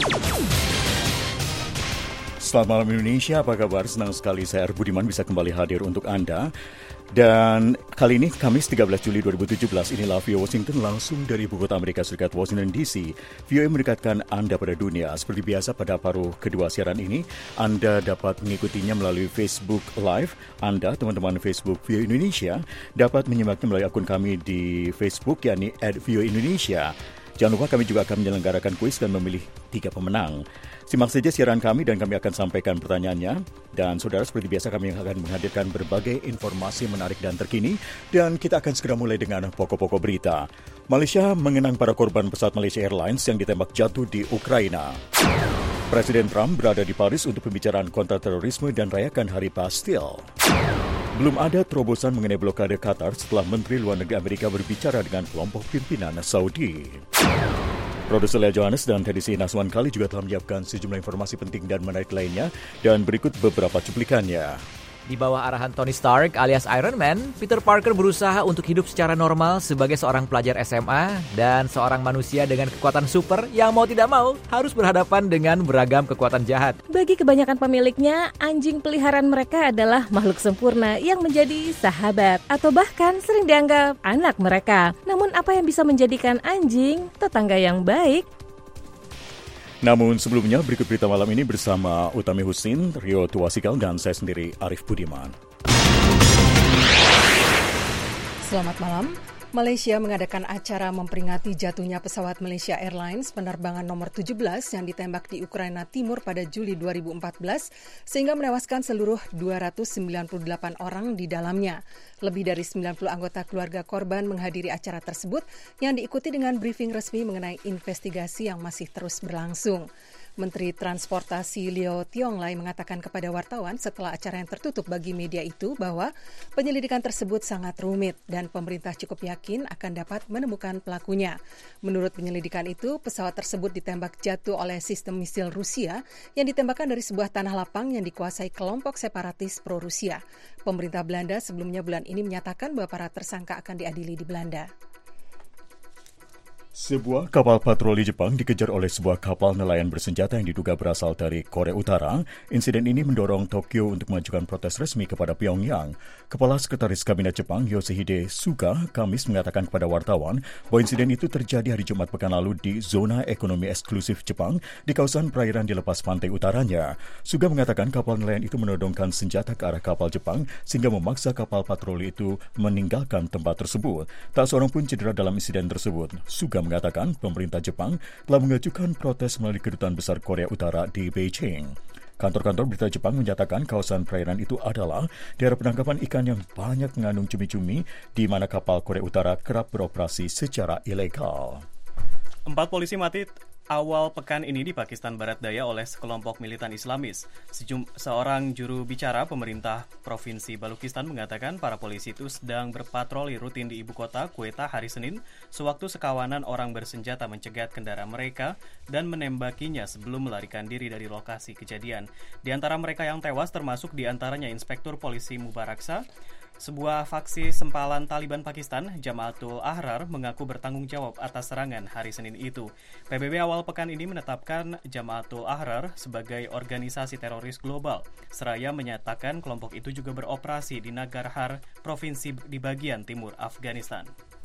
Speaker 2: Selamat malam Indonesia, apa kabar? Senang sekali saya Budiman bisa kembali hadir untuk Anda. Dan kali ini Kamis 13 Juli 2017, inilah VOA Washington langsung dari ibu kota Amerika Serikat, Washington DC. VOA mendekatkan Anda pada dunia. Seperti biasa pada paruh kedua siaran ini, Anda dapat mengikutinya melalui Facebook Live. Anda, teman-teman Facebook VOA Indonesia, dapat menyimaknya melalui akun kami di Facebook, yakni @VOA-Indonesia. Jangan lupa kami juga akan menyelenggarakan kuis dan memilih 3 pemenang. Simak saja siaran kami dan kami akan sampaikan pertanyaannya. Dan saudara, seperti biasa kami akan menghadirkan berbagai informasi menarik dan terkini. Dan kita akan segera mulai dengan pokok-pokok berita. Malaysia mengenang para korban pesawat Malaysia Airlines yang ditembak jatuh di Ukraina. Presiden Trump berada di Paris untuk pembicaraan kontraterorisme dan rayakan Hari Bastille. Belum ada terobosan mengenai blokade Qatar setelah Menteri Luar Negeri Amerika berbicara dengan kelompok pimpinan Saudi. Produser Lea Johannes dan Teddy Naswan kali juga telah menyiapkan sejumlah informasi penting dan menarik lainnya, dan berikut beberapa cuplikannya.
Speaker 13: Di bawah arahan Tony Stark alias Iron Man, Peter Parker berusaha untuk hidup secara normal sebagai seorang pelajar SMA dan seorang manusia dengan kekuatan super yang mau tidak mau harus berhadapan dengan beragam kekuatan jahat.
Speaker 7: Bagi kebanyakan pemiliknya, anjing peliharaan mereka adalah makhluk sempurna yang menjadi sahabat atau bahkan sering dianggap anak mereka. Namun apa yang bisa menjadikan anjing tetangga yang baik?
Speaker 2: Namun sebelumnya, berikut berita malam ini bersama Utami Husin, Rio Tuasikal, dan saya sendiri, Arif Budiman.
Speaker 5: Selamat malam. Malaysia mengadakan acara memperingati jatuhnya pesawat Malaysia Airlines penerbangan nomor 17 yang ditembak di Ukraina Timur pada Juli 2014 sehingga menewaskan seluruh 298 orang di dalamnya. Lebih dari 90 anggota keluarga korban menghadiri acara tersebut yang diikuti dengan briefing resmi mengenai investigasi yang masih terus berlangsung. Menteri Transportasi Leo Tiong Lai mengatakan kepada wartawan setelah acara yang tertutup bagi media itu bahwa penyelidikan tersebut sangat rumit dan pemerintah cukup yakin akan dapat menemukan pelakunya. Menurut penyelidikan itu, pesawat tersebut ditembak jatuh oleh sistem misil Rusia yang ditembakkan dari sebuah tanah lapang yang dikuasai kelompok separatis pro-Rusia. Pemerintah Belanda sebelumnya bulan ini menyatakan bahwa para tersangka akan diadili di Belanda.
Speaker 2: Sebuah kapal patroli Jepang dikejar oleh sebuah kapal nelayan bersenjata yang diduga berasal dari Korea Utara. Insiden ini mendorong Tokyo untuk mengajukan protes resmi kepada Pyongyang. Kepala Sekretaris Kabinet Jepang Yoshihide Suga Kamis mengatakan kepada wartawan bahwa insiden itu terjadi hari Jumat pekan lalu di zona ekonomi eksklusif Jepang di kawasan perairan di lepas pantai utaranya. Suga mengatakan kapal nelayan itu menodongkan senjata ke arah kapal Jepang sehingga memaksa kapal patroli itu meninggalkan tempat tersebut. Tak seorang pun cedera dalam insiden tersebut. Suga mengatakan pemerintah Jepang telah mengajukan protes melalui Kedutaan Besar Korea Utara di Beijing. Kantor-kantor berita Jepang menyatakan kawasan perairan itu adalah daerah penangkapan ikan yang banyak mengandung cumi-cumi di mana kapal Korea Utara kerap beroperasi secara ilegal.
Speaker 9: 4 polisi mati awal pekan ini di Pakistan Barat Daya oleh sekelompok militan Islamis. Seorang juru bicara pemerintah Provinsi Balochistan mengatakan para polisi itu sedang berpatroli rutin di ibu kota Quetta hari Senin sewaktu sekawanan orang bersenjata mencegat kendaraan mereka dan menembakinya sebelum melarikan diri dari lokasi kejadian. Di antara mereka yang tewas termasuk di antaranya Inspektur Polisi Mubaraksa. Sebuah faksi sempalan Taliban Pakistan, Jamaatul Ahrar, mengaku bertanggung jawab atas serangan hari Senin itu. PBB awal pekan ini menetapkan Jamaatul Ahrar sebagai organisasi teroris global. Seraya menyatakan kelompok itu juga beroperasi di Nangarhar, provinsi di bagian timur Afghanistan.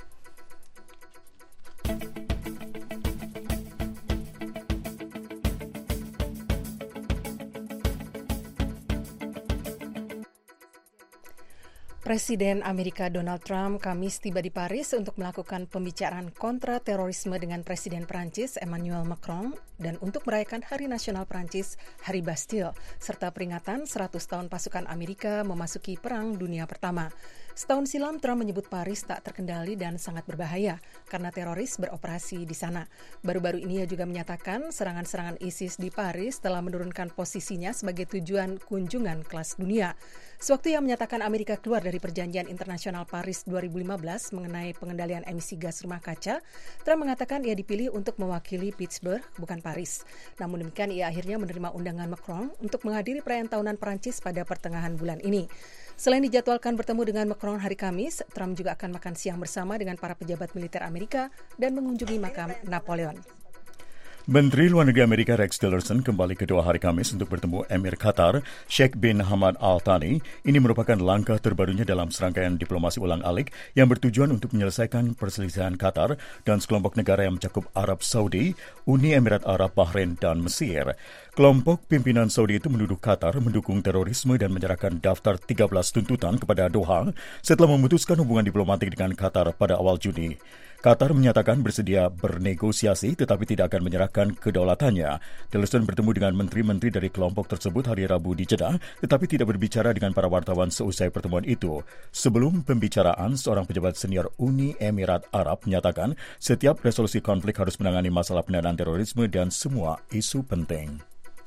Speaker 5: Presiden Amerika Donald Trump Kamis tiba di Paris untuk melakukan pembicaraan kontra terorisme dengan Presiden Prancis Emmanuel Macron dan untuk merayakan Hari Nasional Prancis, Hari Bastille, serta peringatan 100 tahun pasukan Amerika memasuki Perang Dunia Pertama. Setahun silam, Trump menyebut Paris tak terkendali dan sangat berbahaya karena teroris beroperasi di sana. Baru-baru ini ia juga menyatakan serangan-serangan ISIS di Paris telah menurunkan posisinya sebagai tujuan kunjungan kelas dunia. Sewaktu ia menyatakan Amerika keluar dari Perjanjian Internasional Paris 2015 mengenai pengendalian emisi gas rumah kaca, Trump mengatakan ia dipilih untuk mewakili Pittsburgh, bukan Paris. Namun demikian, ia akhirnya menerima undangan Macron untuk menghadiri perayaan tahunan Prancis pada pertengahan bulan ini. Selain dijadwalkan bertemu dengan Macron hari Kamis, Trump juga akan makan siang bersama dengan para pejabat militer Amerika dan mengunjungi makam Napoleon.
Speaker 2: Menteri Luar Negeri Amerika Rex Tillerson kembali ke Doha hari Kamis untuk bertemu Emir Qatar, Sheikh bin Hamad Al Thani. Ini merupakan langkah terbarunya dalam serangkaian diplomasi ulang-alik yang bertujuan untuk menyelesaikan perselisihan Qatar dan sekelompok negara yang mencakup Arab Saudi, Uni Emirat Arab, Bahrain, dan Mesir. Kelompok pimpinan Saudi itu menuduh Qatar mendukung terorisme dan menyerahkan daftar 13 tuntutan kepada Doha setelah memutuskan hubungan diplomatik dengan Qatar pada awal Juni. Qatar menyatakan bersedia bernegosiasi tetapi tidak akan menyerahkan kedaulatannya. Tillerson bertemu dengan menteri-menteri dari kelompok tersebut hari Rabu di Jeddah tetapi tidak berbicara dengan para wartawan seusai pertemuan itu. Sebelum pembicaraan, seorang pejabat senior Uni Emirat Arab menyatakan setiap resolusi konflik harus menangani masalah pendanaan terorisme dan semua isu penting.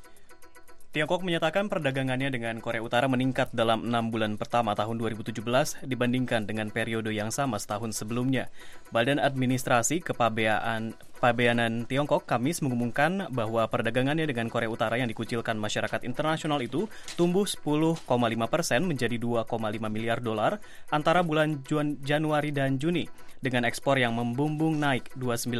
Speaker 9: Tiongkok menyatakan perdagangannya dengan Korea Utara meningkat dalam 6 bulan pertama tahun 2017 dibandingkan dengan periode yang sama setahun sebelumnya. Badan Administrasi Kepabeanan Tiongkok Kamis mengumumkan bahwa perdagangannya dengan Korea Utara yang dikucilkan masyarakat internasional itu tumbuh 10,5% menjadi 2,5 miliar dolar antara bulan Januari dan Juni, dengan ekspor yang membumbung naik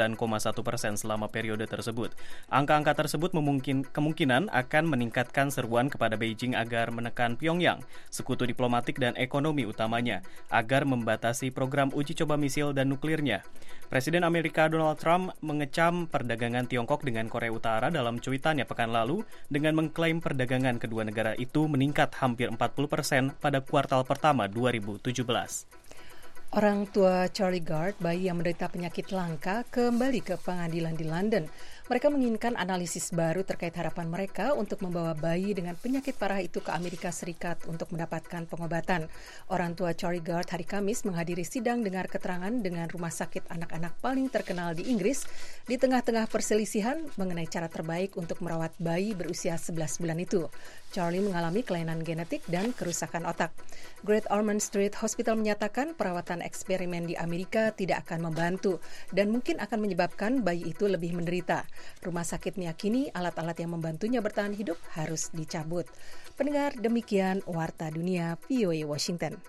Speaker 9: 29,1% selama periode tersebut. Angka-angka tersebut kemungkinan akan meningkatkan seruan kepada Beijing agar menekan Pyongyang, sekutu diplomatik dan ekonomi utamanya, agar membatasi program uji coba misil dan nuklirnya. Presiden Amerika Donald Trump mengecam perdagangan Tiongkok dengan Korea Utara dalam cuitannya pekan lalu dengan mengklaim perdagangan kedua negara itu meningkat hampir 40% pada kuartal pertama 2017.
Speaker 5: Orang tua Charlie Gard, bayi yang menderita penyakit langka, kembali ke pengadilan di London. Mereka menginginkan analisis baru terkait harapan mereka untuk membawa bayi dengan penyakit parah itu ke Amerika Serikat untuk mendapatkan pengobatan. Orang tua Charlie Gard hari Kamis menghadiri sidang dengar keterangan dengan rumah sakit anak-anak paling terkenal di Inggris di tengah-tengah perselisihan mengenai cara terbaik untuk merawat bayi berusia 11 bulan itu. Charlie mengalami kelainan genetik dan kerusakan otak. Great Ormond Street Hospital menyatakan perawatan eksperimen di Amerika tidak akan membantu dan mungkin akan menyebabkan bayi itu lebih menderita. Rumah sakit meyakini alat-alat yang membantunya bertahan hidup harus dicabut. Pendengar, demikian Warta Dunia VOA Washington.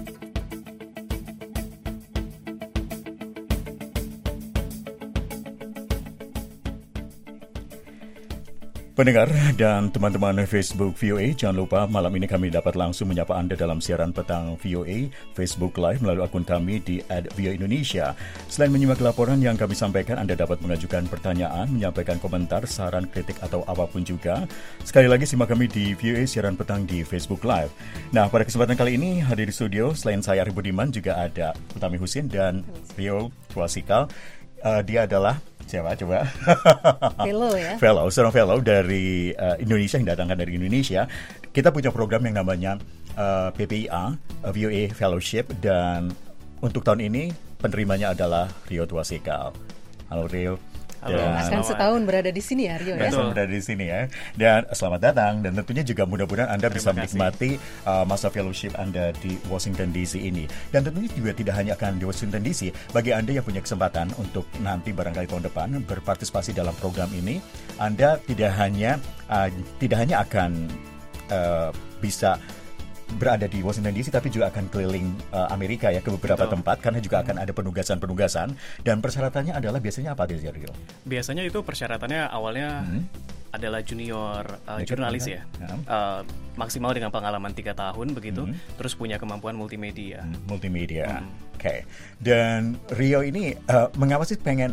Speaker 2: Pendengar dan teman-teman Facebook VOA, jangan lupa malam ini kami dapat langsung menyapa Anda dalam siaran petang VOA Facebook Live melalui akun kami di @voaindonesia. Selain menyimak laporan yang kami sampaikan, Anda dapat mengajukan pertanyaan, menyampaikan komentar, saran, kritik, atau apapun juga. Sekali lagi simak kami di VOA siaran petang di Facebook Live. Nah, pada kesempatan kali ini hadir di studio, selain saya Arif Budiman, juga ada Utami Husin dan Rio Tuasikal. Dia adalah siapa coba?
Speaker 5: Fellow ya.
Speaker 2: Seorang fellow dari Indonesia, yang datangkan dari Indonesia. Kita punya program yang namanya PPIA, VOA Fellowship, dan untuk tahun ini penerimanya adalah Rio Tuasikal. Halo Rio.
Speaker 5: Akan setahun berada di sini ya Rio ya.
Speaker 2: Berada di sini ya. Dan selamat datang, dan tentunya juga mudah-mudahan Anda bisa menikmati masa fellowship Anda di Washington DC ini. Dan tentunya juga tidak hanya akan di Washington DC, bagi Anda yang punya kesempatan untuk nanti barangkali tahun depan berpartisipasi dalam program ini, Anda tidak hanya akan bisa berada di Washington DC, tapi juga akan keliling Amerika ya, ke beberapa tempat, karena juga akan ada penugasan-penugasan. Dan persyaratannya adalah biasanya apa, Rio?
Speaker 9: Biasanya itu persyaratannya awalnya adalah junior jurnalis ya, maksimal dengan pengalaman 3 tahun begitu, terus punya kemampuan multimedia.
Speaker 2: Oke. Dan Rio ini mengapa sih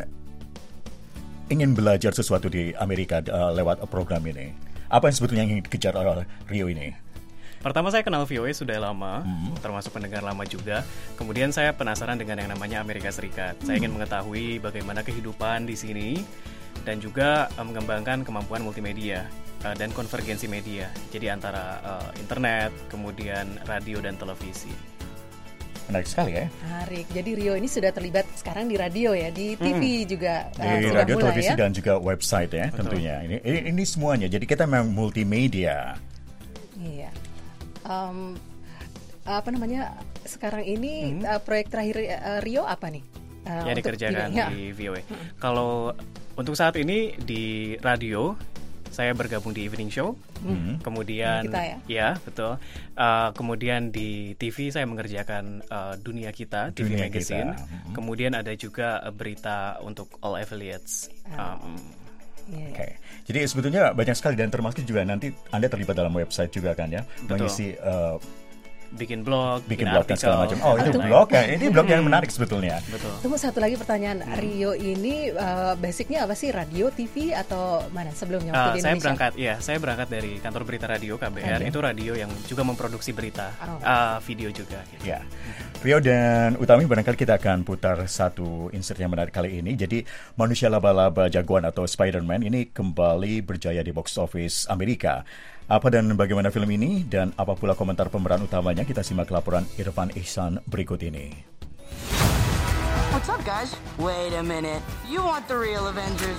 Speaker 2: ingin belajar sesuatu di Amerika lewat program ini? Apa yang sebetulnya ingin dikejar oleh Rio ini?
Speaker 9: Pertama, saya kenal VOA sudah lama, termasuk pendengar lama juga. Kemudian saya penasaran dengan yang namanya Amerika Serikat. Saya ingin mengetahui bagaimana kehidupan di sini dan juga mengembangkan kemampuan multimedia dan konvergensi media. Jadi antara internet, kemudian radio dan televisi.
Speaker 2: Menarik sekali ya.
Speaker 5: Menarik. Jadi Rio ini sudah terlibat sekarang di radio ya, di TV juga.
Speaker 2: Di radio, televisi, dan juga website ya. Betul. Tentunya. Ini semuanya. Jadi kita memang multimedia.
Speaker 5: Iya. Sekarang ini proyek terakhir Rio apa nih?
Speaker 9: Yang dikerjakan di VOA. Kalau untuk saat ini di radio, saya bergabung di evening show. Kemudian
Speaker 3: kita ya
Speaker 9: betul. Kemudian di TV saya mengerjakan Dunia Kita, TV Magazine. Kemudian ada juga berita untuk all affiliates.
Speaker 2: Oke. Jadi sebetulnya banyak sekali dan termasuk juga nanti Anda terlibat dalam website juga kan ya, mengisi
Speaker 9: bikin blog
Speaker 2: dan segala macam. Oh, itu blog ya. Ini blog yang menarik sebetulnya.
Speaker 9: Betul.
Speaker 5: Tunggu satu lagi pertanyaan. Rio ini basicnya apa sih? Radio, TV atau mana sebelumnya waktu di Indonesia?
Speaker 9: Saya berangkat dari kantor berita radio KBR. Itu radio yang juga memproduksi berita, video juga. Gitu.
Speaker 2: Ya. Rio dan Utami, barangkali kita akan putar satu insert yang menarik kali ini. Jadi manusia laba-laba jagoan atau Spider-Man ini kembali berjaya di box office Amerika. Apa dan bagaimana film ini dan apa pula komentar pemeran utamanya, kita simak laporan Irfan Ihsan berikut ini.
Speaker 10: What's up guys? Wait a minute. You want the real Avengers?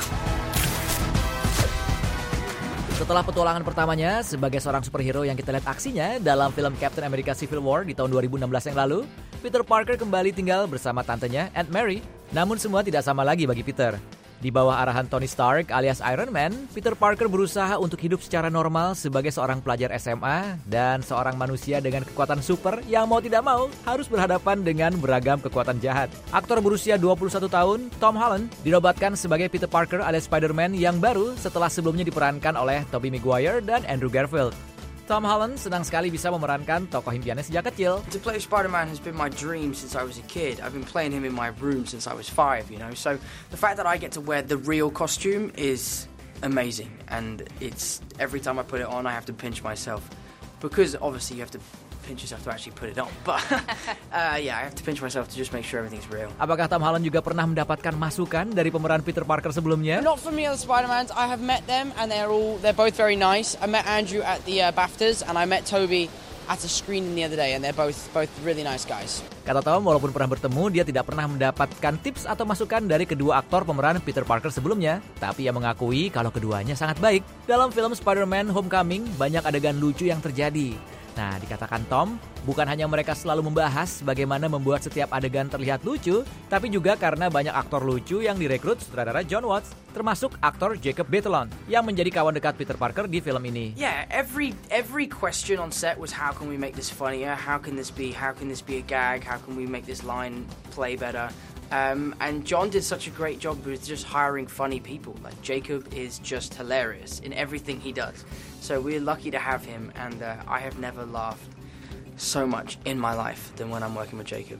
Speaker 13: Setelah petualangan pertamanya sebagai seorang superhero yang kita lihat aksinya dalam film Captain America Civil War di tahun 2016 yang lalu, Peter Parker kembali tinggal bersama tantenya Aunt Mary. Namun semua tidak sama lagi bagi Peter. Di bawah arahan Tony Stark alias Iron Man, Peter Parker berusaha untuk hidup secara normal sebagai seorang pelajar SMA dan seorang manusia dengan kekuatan super yang mau tidak mau harus berhadapan dengan beragam kekuatan jahat. Aktor berusia 21 tahun, Tom Holland, dinobatkan sebagai Peter Parker alias Spider-Man yang baru setelah sebelumnya diperankan oleh Tobey Maguire dan Andrew Garfield. Tom Holland senang sekali bisa memerankan tokoh impiannya sejak kecil.
Speaker 10: To play Spider-Man has been my dream since I was a kid. I've been playing him in my room since I was 5, you know. So the fact that I get to wear the real costume is amazing. And it's every time I put it on, I have to pinch myself. Because obviously you have to pinch yourself to actually put it on. But I have to pinch myself to just make sure everything's real.
Speaker 13: Apakah Tom Holland juga pernah mendapatkan masukan dari pemeran Peter Parker sebelumnya?
Speaker 10: Not from the other Spider-Mans. I have met them and they're both very nice. I met Andrew at the BAFTAs and I met Tobey at a screening the other day and they're both really nice guys.
Speaker 13: Kata Tom, walaupun pernah bertemu, dia tidak pernah mendapatkan tips atau masukan dari kedua aktor pemeran Peter Parker sebelumnya. Tapi ia mengakui kalau keduanya sangat baik. Dalam film Spider-Man Homecoming, banyak adegan lucu yang terjadi. Nah, dikatakan Tom, bukan hanya mereka selalu membahas bagaimana membuat setiap adegan terlihat lucu, tapi juga karena banyak aktor lucu yang direkrut sutradara John Watts, termasuk aktor Jacob Batalon yang menjadi kawan dekat Peter Parker di film ini.
Speaker 10: Yeah, every question on set was how can we make this funnier? How can this be a gag? How can we make this line play better? And John did such a great job with just hiring funny people. Like Jacob is just hilarious in everything he does. So we're lucky to have him, and I have never laughed so much in my life than when I'm working with Jacob.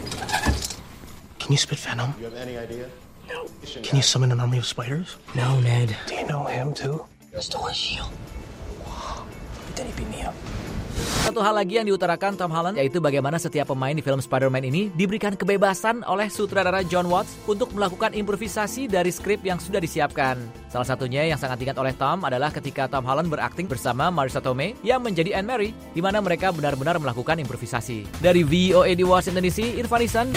Speaker 12: Can you spit venom?
Speaker 14: Do you have any idea?
Speaker 12: No. Can you summon an army of spiders?
Speaker 10: No, Ned.
Speaker 12: Do you know him too?
Speaker 10: Stole his shield. But then he beat me up.
Speaker 13: Satu hal lagi yang diutarakan Tom Holland yaitu bagaimana setiap pemain di film Spider-Man ini diberikan kebebasan oleh sutradara John Watts untuk melakukan improvisasi dari skrip yang sudah disiapkan. Salah satunya yang sangat diingat oleh Tom adalah ketika Tom Holland berakting bersama Marisa Tomei yang menjadi Aunt Mary, di mana mereka benar-benar melakukan improvisasi. Dari VOA di Washington DC, Irfan Ihsan.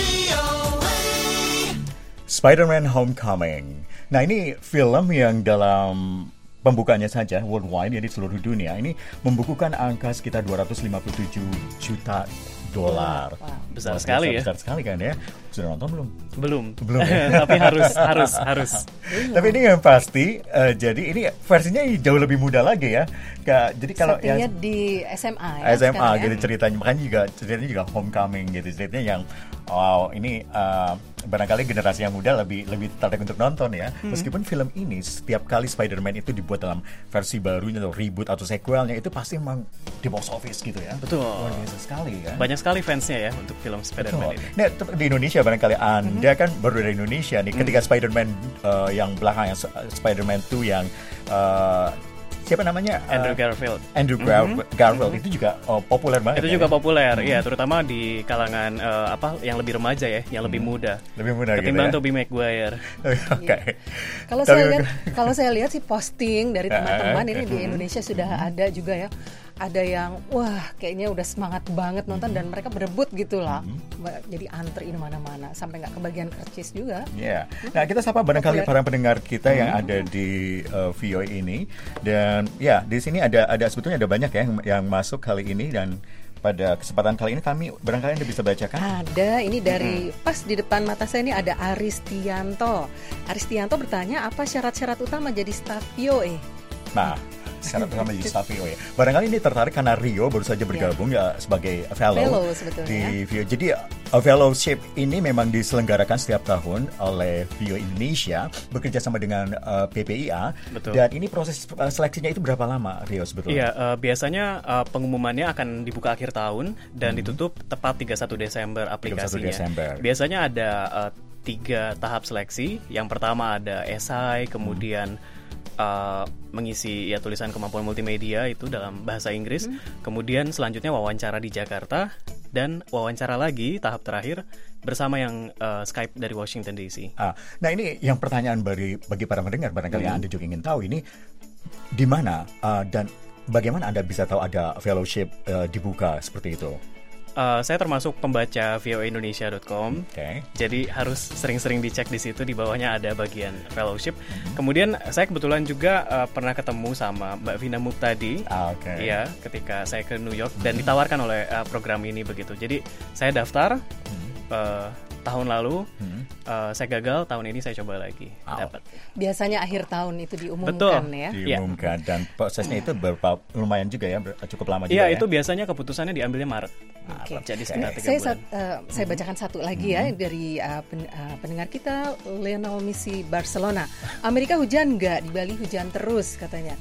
Speaker 2: Spider-Man Homecoming. Nah, ini film yang dalam pembukanya saja worldwide, jadi seluruh dunia ini membukukan angka sekitar 257 juta dolar.
Speaker 9: Wow. Besar sekali ya.
Speaker 2: Besar sekali kan ya. Sudah nonton belum?
Speaker 9: Belum ya. Tapi harus.
Speaker 2: Tapi ini yang pasti, jadi ini versinya jauh lebih muda lagi ya. Jadi kalau
Speaker 5: yang di SMA ya.
Speaker 2: SMA gitu ya. Ceritanya juga Homecoming gitu. Ceritanya yang ini barangkali generasi yang muda lebih tertarik untuk nonton ya. Meskipun film ini setiap kali Spider-Man itu dibuat dalam versi barunya atau reboot atau sequelnya itu pasti memang di box office gitu ya.
Speaker 9: Betul.
Speaker 2: Luar biasa sekali kan.
Speaker 9: Banyak sekali fansnya ya untuk film Spider-Man ini.
Speaker 2: Nah, di Indonesia barangkali Anda kan baru dari Indonesia nih. Ketika Spider-Man yang belakang, yang Spider-Man 2 yang siapa namanya?
Speaker 9: Andrew Garfield.
Speaker 2: Garfield itu juga populer banget.
Speaker 9: Itu juga populer, ya, terutama di kalangan yang lebih remaja ya, yang lebih muda.
Speaker 2: Lebih muda
Speaker 9: ketimbang
Speaker 2: gitu ya.
Speaker 9: Tobey Maguire.
Speaker 2: Oke.
Speaker 5: Kalau saya lihat sih posting dari teman-teman ini di Indonesia sudah ada juga ya. Ada yang kayaknya udah semangat banget nonton dan mereka berebut gitu lah. Jadi antri di mana-mana sampai nggak kebagian karcis juga.
Speaker 2: Iya. Nah, kita sapa barangkali para pendengar kita yang ada di VOA ini, dan ya di sini ada sebetulnya ada banyak ya yang masuk kali ini, dan pada kesempatan kali ini kami barangkali Anda bisa bacakan.
Speaker 5: Ada, ini dari pas di depan mata saya ini ada Aristianto. Aristianto bertanya, apa syarat-syarat utama jadi staf VOA?
Speaker 2: Nah, sekarang bersama di staff VOA. Barangkali ini tertarik karena Rio baru saja bergabung ya sebagai fellow di VOA. Jadi fellowship ini memang diselenggarakan setiap tahun oleh VOA Indonesia bekerja sama dengan PPIA. Betul. Dan ini proses seleksinya itu berapa lama, Rio sebetulnya?
Speaker 9: Iya, biasanya pengumumannya akan dibuka akhir tahun dan ditutup tepat 31 Desember aplikasinya. 31 Desember. Biasanya ada 3 tahap seleksi. Yang pertama ada esai, kemudian mengisi tulisan kemampuan multimedia itu dalam bahasa Inggris. Kemudian selanjutnya wawancara di Jakarta dan wawancara lagi tahap terakhir bersama yang Skype dari Washington DC.
Speaker 2: Nah ini yang pertanyaan bagi para pendengar barangkali Anda juga ingin tahu ini di mana dan bagaimana Anda bisa tahu ada fellowship dibuka seperti itu?
Speaker 9: Saya termasuk pembaca voaindonesia.com. Jadi harus sering-sering dicek di situ, di bawahnya ada bagian fellowship. Kemudian saya kebetulan juga pernah ketemu sama Mbak Vina Muptadi. Ya, ketika saya ke New York dan ditawarkan oleh program ini begitu. Jadi saya daftar tahun lalu, saya gagal, tahun ini saya coba lagi dapat.
Speaker 5: Biasanya akhir tahun itu diumumkan.
Speaker 9: Betul.
Speaker 5: Ya.
Speaker 2: Diumumkan dan prosesnya itu lumayan juga ya, cukup lama juga.
Speaker 9: Iya, itu biasanya keputusannya diambilnya Maret. Jadi sekitar 3 bulan.
Speaker 5: Saya bacakan satu lagi ya dari pendengar kita, Lionel Messi Barcelona. Amerika hujan nggak? Di Bali hujan terus katanya.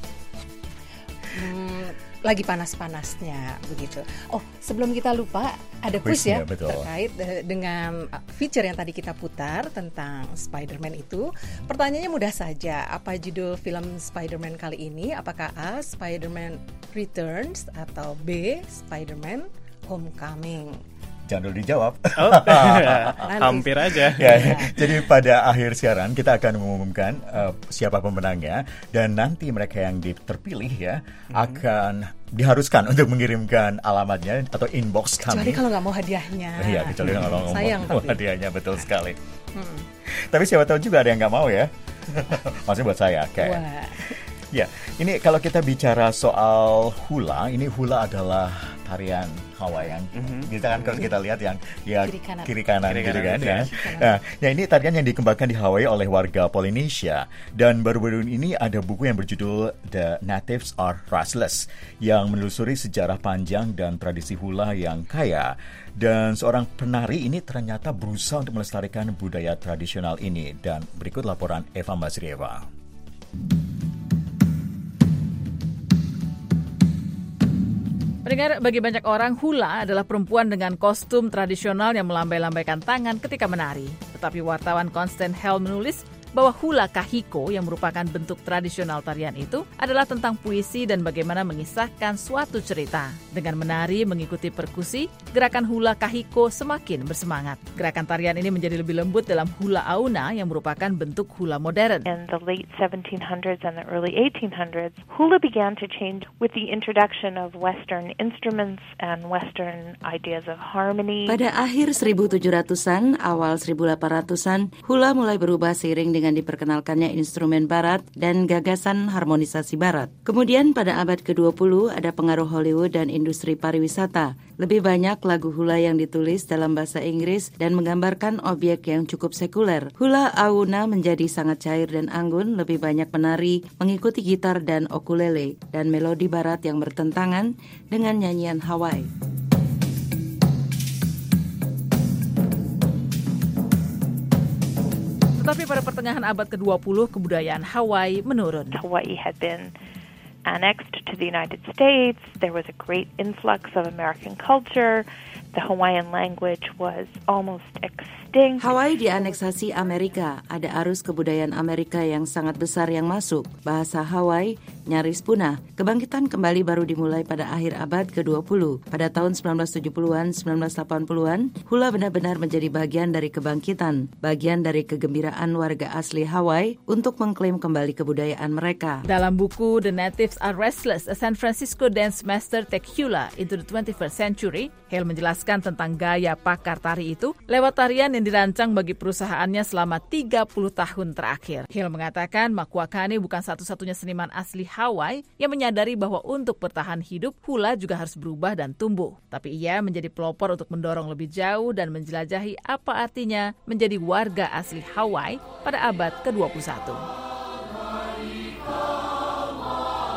Speaker 5: Lagi panas-panasnya begitu. Oh, sebelum kita lupa ada quiz ya terkait dengan feature yang tadi kita putar tentang Spider-Man itu. Pertanyaannya mudah saja. Apa judul film Spider-Man kali ini? Apakah A. Spider-Man Returns atau B. Spider-Man Homecoming?
Speaker 2: Jangan dulu dijawab.
Speaker 9: Hampir aja.
Speaker 2: Jadi pada akhir siaran kita akan mengumumkan siapa pemenangnya dan nanti mereka yang terpilih ya akan diharuskan untuk mengirimkan alamatnya atau inbox kami.
Speaker 5: Kecuali kalau nggak mau hadiahnya.
Speaker 2: Iya, kecuali kalau nggak mau hadiahnya, betul sekali. Tapi siapa tahu juga ada yang nggak mau ya. Maksudnya buat saya. Ya, ini kalau kita bicara soal hula, ini hula adalah tarian Hawaiian. Kita kan kalau kita lihat yang kiri kanan gitu kan ya. Nah, ini tarian yang dikembangkan di Hawaii oleh warga Polynesia dan baru-baru ini ada buku yang berjudul The Natives Are Restless yang menelusuri sejarah panjang dan tradisi hula yang kaya. Dan seorang penari ini ternyata berusaha untuk melestarikan budaya tradisional ini. Dan berikut laporan Eva Mazrieva.
Speaker 11: Pendengar, bagi banyak orang, hula adalah perempuan dengan kostum tradisional yang melambai-lambaikan tangan ketika menari. Tetapi wartawan Constant Hell menulis bahwa hula kahiko yang merupakan bentuk tradisional tarian itu adalah tentang puisi dan bagaimana mengisahkan suatu cerita. Dengan menari mengikuti perkusi, gerakan hula kahiko semakin bersemangat. Gerakan tarian ini menjadi lebih lembut dalam hula auna yang merupakan bentuk hula modern.
Speaker 14: In the late 1700s and the early 1800s, hula began to change with the introduction of Western instruments and Western ideas of harmony.
Speaker 16: Pada akhir 1700-an, awal 1800-an, hula mulai berubah seiring dengan diperkenalkannya instrumen barat dan gagasan harmonisasi barat. Kemudian pada abad ke-20 ada pengaruh Hollywood dan industri pariwisata. Lebih banyak lagu hula yang ditulis dalam bahasa Inggris dan menggambarkan objek yang cukup sekuler. Hula auna menjadi sangat cair dan anggun, lebih banyak penari, mengikuti gitar dan ukulele, dan melodi barat yang bertentangan dengan nyanyian Hawaii.
Speaker 11: Tetapi pada pertengahan abad ke-20, kebudayaan Hawaii menurun.
Speaker 14: Hawaii had been annexed to the United States. There was a great influx of American culture. The Hawaiian language was almost extinct.
Speaker 16: Hawaii dianeksasi Amerika. Ada arus kebudayaan Amerika yang sangat besar yang masuk. Bahasa Hawaii nyaris punah. Kebangkitan kembali baru dimulai pada akhir abad ke-20. Pada tahun 1970-an, 1980-an, hula benar-benar menjadi bagian dari kebangkitan, bagian dari kegembiraan warga asli Hawaii untuk mengklaim kembali kebudayaan mereka.
Speaker 11: Dalam buku The Natives Are Restless, A San Francisco Dance Master Take Hula into the 21st Century, Hale menjelaskan tentang gaya pakar tari itu lewat tarian yang dirancang bagi perusahaannya selama 30 tahun terakhir. Hale mengatakan Makuakane bukan satu-satunya seniman asli Hawaii yang menyadari bahwa untuk bertahan hidup, hula juga harus berubah dan tumbuh. Tapi ia menjadi pelopor untuk mendorong lebih jauh dan menjelajahi apa artinya menjadi warga asli Hawaii pada abad ke-21.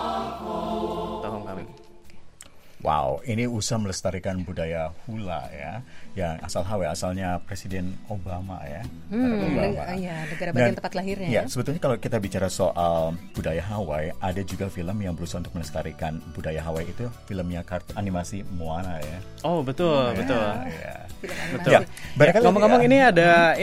Speaker 2: Wow, ini usaha melestarikan budaya hula ya, yang asal Hawaii, asalnya Presiden Obama ya.
Speaker 5: Iya, negara bagian tempat lahirnya.
Speaker 2: Ya, sebetulnya kalau kita bicara soal budaya Hawaii, ada juga film yang berusaha untuk melestarikan budaya Hawaii, itu filmnya kartun animasi Moana ya.
Speaker 9: Oh betul,
Speaker 2: ya,
Speaker 9: betul.
Speaker 2: Ya.
Speaker 9: Betul. Ya, ngomong-ngomong ini ada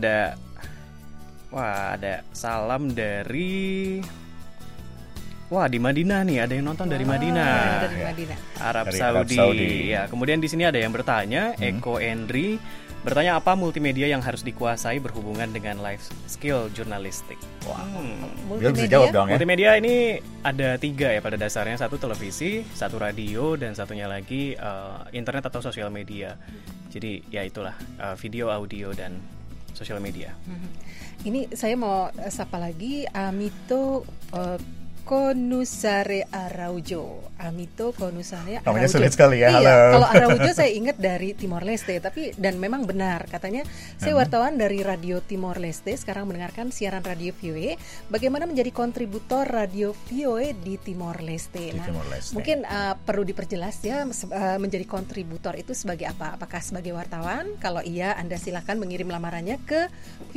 Speaker 9: salam dari. Wah, di Madinah nih, ada yang nonton dari Madinah.
Speaker 5: Dari Madinah.
Speaker 9: Arab Saudi. Ya, kemudian di sini ada yang bertanya, Eko Endri bertanya apa multimedia yang harus dikuasai berhubungan dengan life skill jurnalistik.
Speaker 2: Dia bisa jawab dong ya.
Speaker 9: Multimedia ini ada 3 ya pada dasarnya, 1 televisi, 1 radio, dan satunya lagi internet atau sosial media. Jadi ya itulah video, audio, dan sosial media.
Speaker 5: Ini saya mau sapa lagi Amito Konusare Araujo. Amito Konusare Araujo.
Speaker 2: Namanya sulit sekali ya.
Speaker 5: Iya,
Speaker 2: halo.
Speaker 5: Kalau Araujo saya ingat dari Timor Leste, dan memang benar katanya saya wartawan dari Radio Timor Leste, sekarang mendengarkan siaran Radio VOA. Bagaimana menjadi kontributor Radio VOA di Timor Leste? Mungkin perlu diperjelas ya, menjadi kontributor itu sebagai apa? Apakah sebagai wartawan? Kalau iya, Anda silakan mengirim lamarannya ke